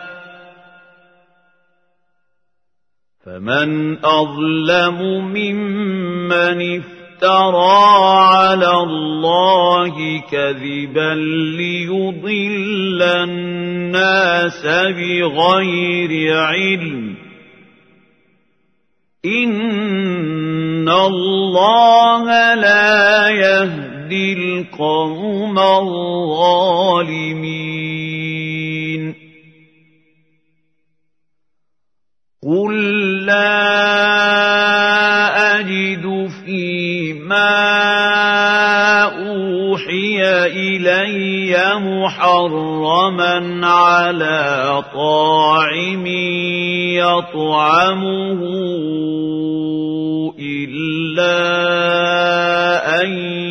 فمن أظلم ممن افترى على الله كذبا ليضل الناس بغير علم إن الله لا يهدي القوم الظالمين قل لا أجد فيما أوحي إلي محرما على طاعم يطعمه إلا أن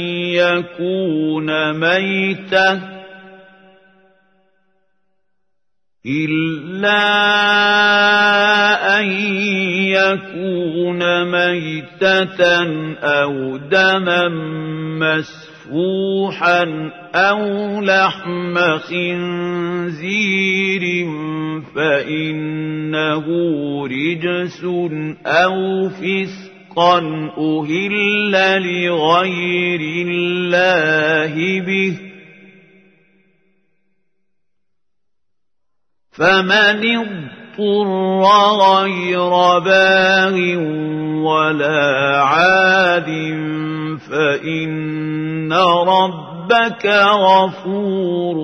يكون ميتة أو دما مسفوحا أو لحم خنزير فإنه رجس أو فسقا أهل لغير الله به فمن اضطر غير باغ ولا عاد فإن ربك غفور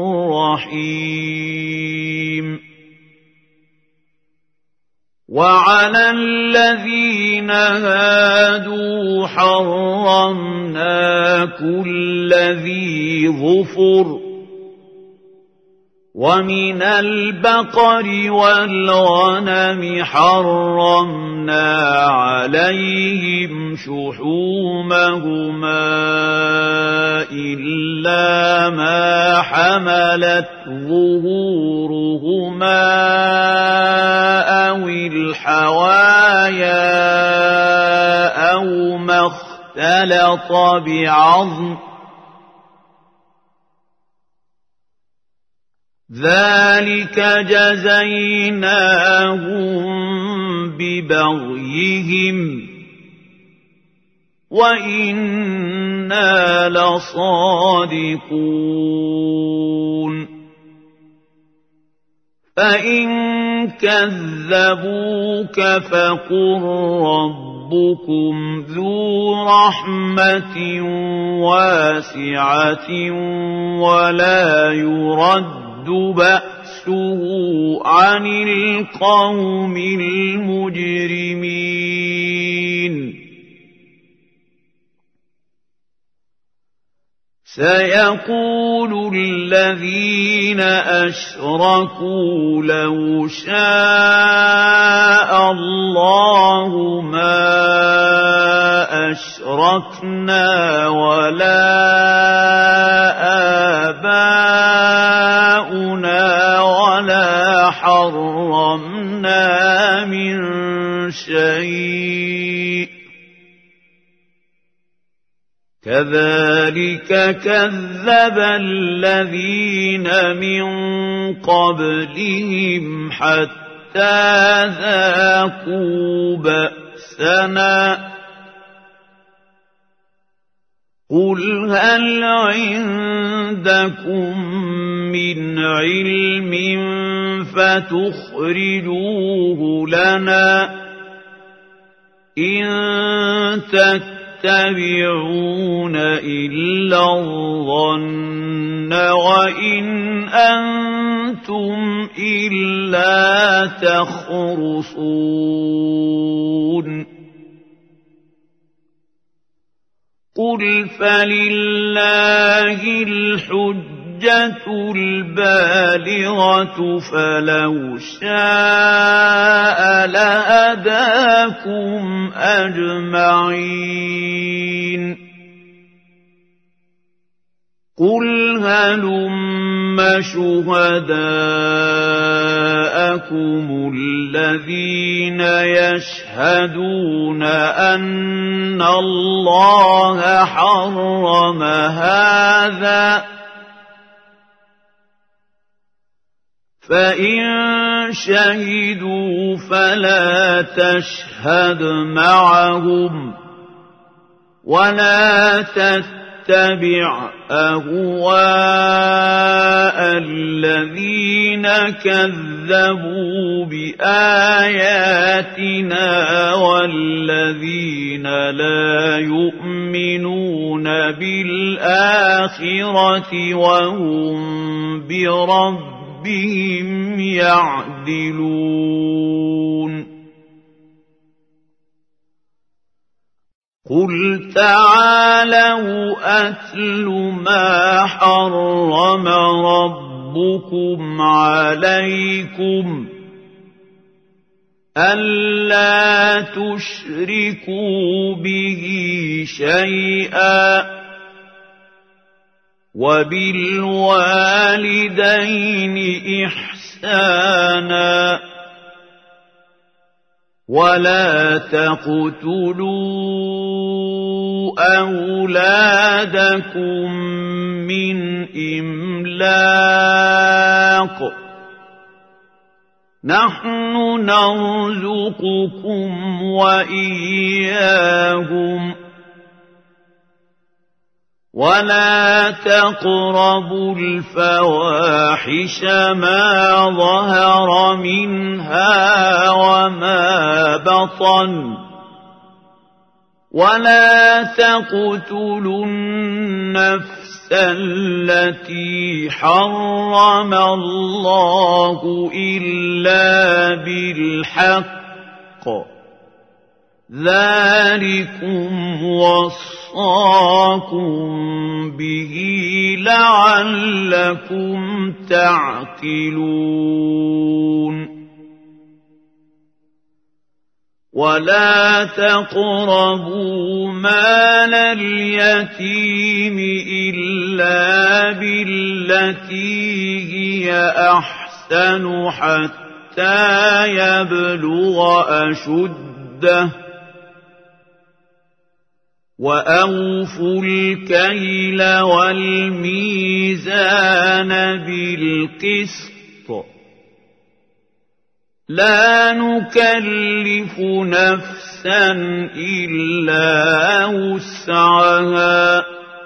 رحيم وعلى الذين هادوا حرمنا كل ذي ظفر ومن البقر والغنم حرمنا عليهم شحومهما إلا ما حملت ظهورهما أو الحوايا أو ما اختلط بعظم ذلك جزيناهم ببغيهم وإنا لصادقون فإن كذبوك فقل ربكم ذو رحمة واسعة ولا يرد بأسه فكفته عن القوم المجرمين سيقول الذين أشركوا لو شاء الله ما أشركنا ولا آباؤنا ولا حرمنا من شيء كذلك كذب الذين من قبلهم حتى ذاقوا بأسنا قل هل عندكم من علم فتخرجوه لنا إن تتبعون إلا الظن وإن أنتم إلا تخرصون قل فلله الحجة البالغة فلو شاء لهداكم أجمعين قل هلم شهداءكم الذين يشهدون أن الله حرم هذا فإن شهدوا فلا تشهد معهم ولا تتبع أهواء الذين كذبوا بآياتنا والذين لا يؤمنون بالآخرة وهم بربهم يعدلون قل تعالوا أتل ما حرم ربكم عليكم ألا تشركوا به شيئا وبالوالدين إحسانا ولا تقتلوا أولادكم من إملاق نحن نرزقكم وإياهم ولا تقربوا الفواحش ما ظهر منها وما بطن ولا تقتلوا النفس التي حرم الله إلا بالحق ذلكم وصاكم به لعلكم تعقلون ولا تقربوا مال اليتيم إلا بالتي هي أحسن حتى يبلغ أشده وأوفوا الكيل والميزان بالقسط لا نكلف نفسا إلا وسعها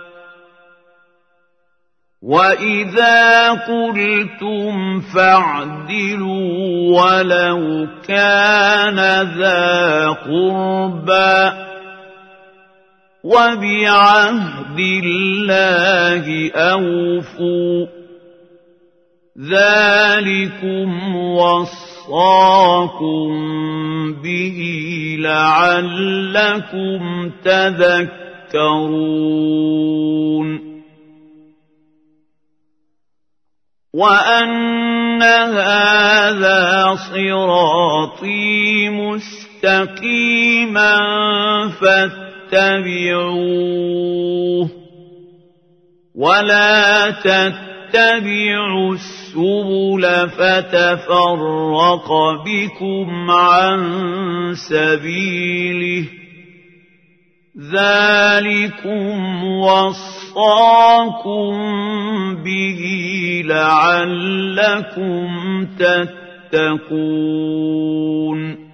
وإذا قلتم فاعدلوا ولو كان ذا قربى وبعهد الله أوفوا ذلكم وصاكم به لعلكم تذكرون وأن هذا صراطي مستقيما فاتبعوه ولا تتبعوا السبل فتفرق بكم عن سبيله ذلكم وصاكم به لعلكم تتقون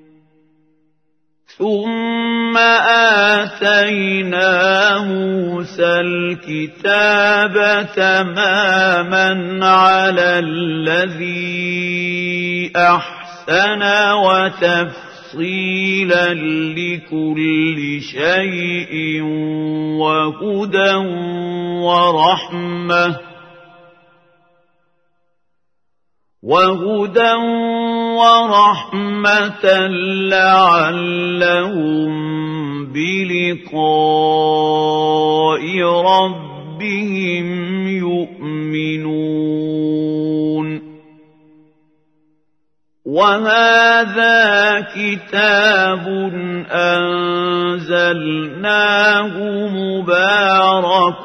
ثم آتينا موسى الكتاب تماما على الذي أحسن وتفصيلا لكل شيء وهدى ورحمة لعلهم بلقاء ربهم يؤمنون وهذا كتاب أنزلناه مبارك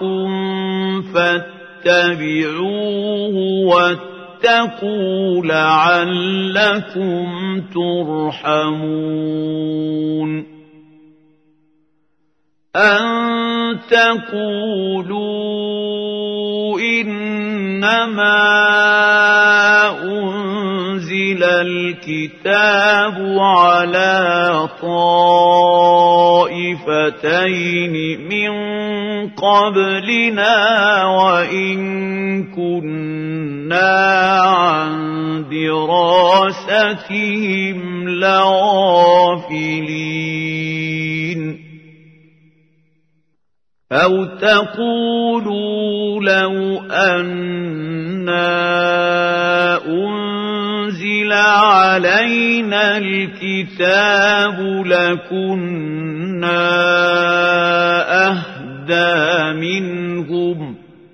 فاتبعوه واتقوا لعلكم ترحمون أن تقولوا إنما أنزل الكتاب على طائفتين من قبلنا وإن كنا عن دراستهم لغافلين أو تقولوا لو أنا أنزل علينا الكتاب لكنا أهدى منهم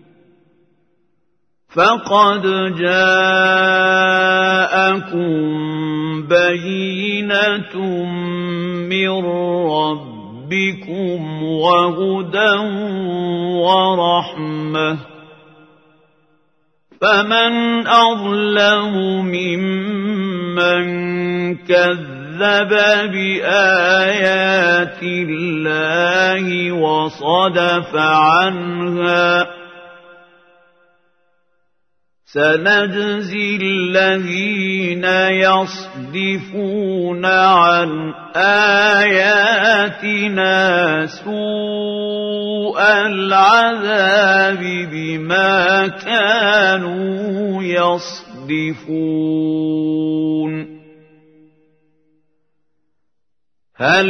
فقد جاءكم بينة من ربكم وهدى ورحمة فمن أظلم ممن كذب بآيات الله وصدف عنها سنجزي الذين يصدفون عن آياتنا سوء العذاب بما كانوا يصدفون هل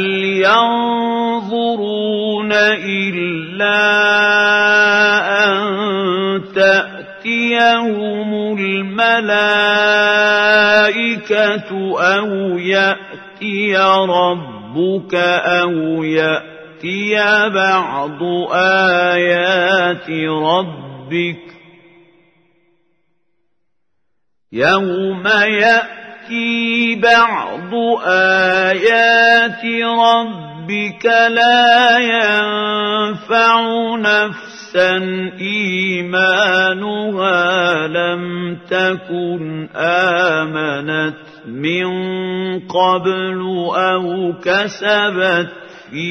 ينظرون إلا أن تأتيهم الملائكة أو يأتي ربك أو يأتي بعض آيات ربك يوم يأتي بعض آيات ربك لا ينفع نفسا إيمانها لم تكن آمنت من قبل أو كسبت في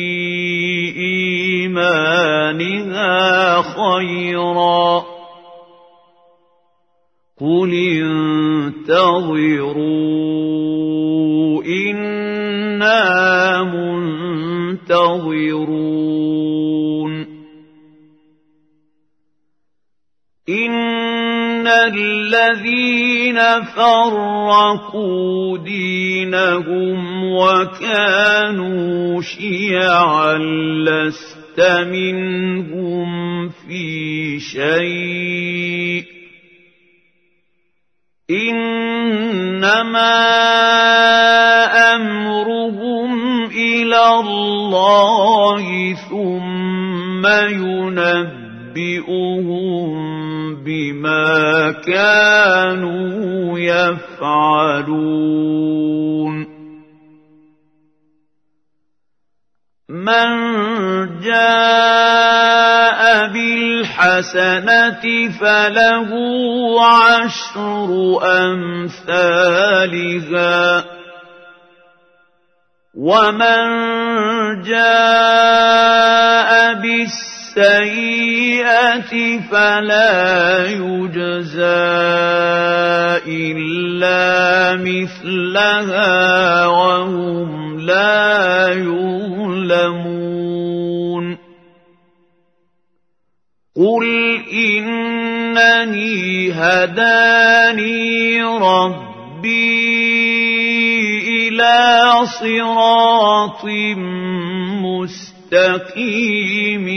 إيمانها خيرا قل انتظروا إنا منتظرون إن الذين فرقوا دينهم وكانوا شيعا لست منهم في شيء الله ثم ينبئهم بما كانوا يفعلون من جاء بالحسنة فله 10 أمثالها ومن جاء بالسيئة فلا يجزى إلا مثلها وهم لا يظلمون قل إنني هداني ربي إلى صراط مستقيم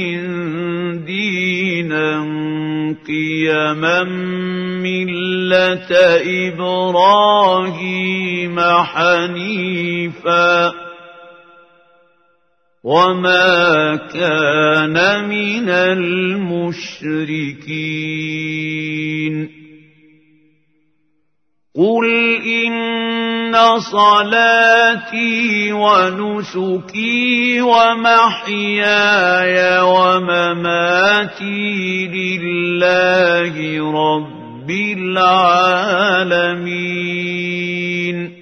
دينا قيما ملة إبراهيم حنيفا وما كان من المشركين قل إن صلاتي ونسكي ومحياي ومماتي لله رب العالمين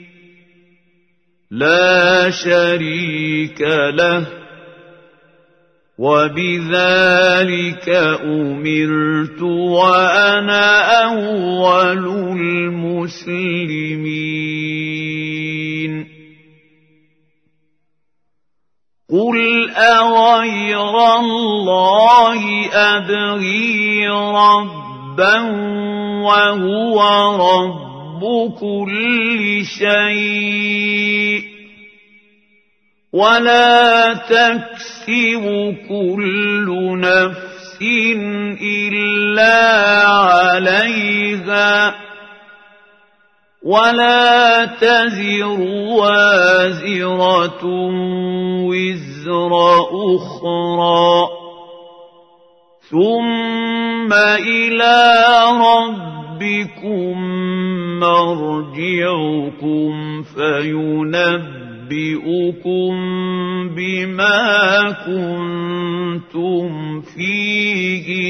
لا شريك له وبذلك أمرت وأنا أول المسلمين قل أغير الله أبغي ربا وهو رب كل شيء ولا تكسب كل نفس إلا عليها ولا تزر وازرة وزر أخرى ثم إلى ربكم مرجعكم فينبئكم بما كنتم فيه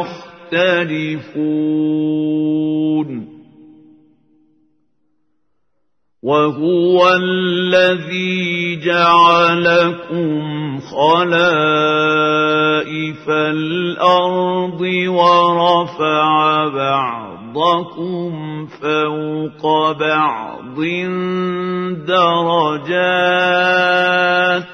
تختلفون وهو الذي جعلكم خلائف الأرض ورفع بعضكم فوق بعض درجات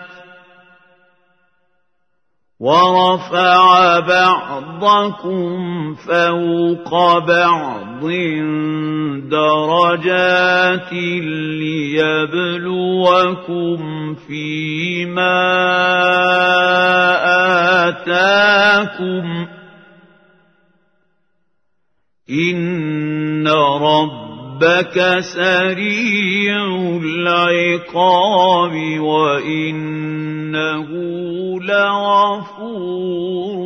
ليبلوكم فيما آتاكم إن ربك سريع العقاب وإنه لغفور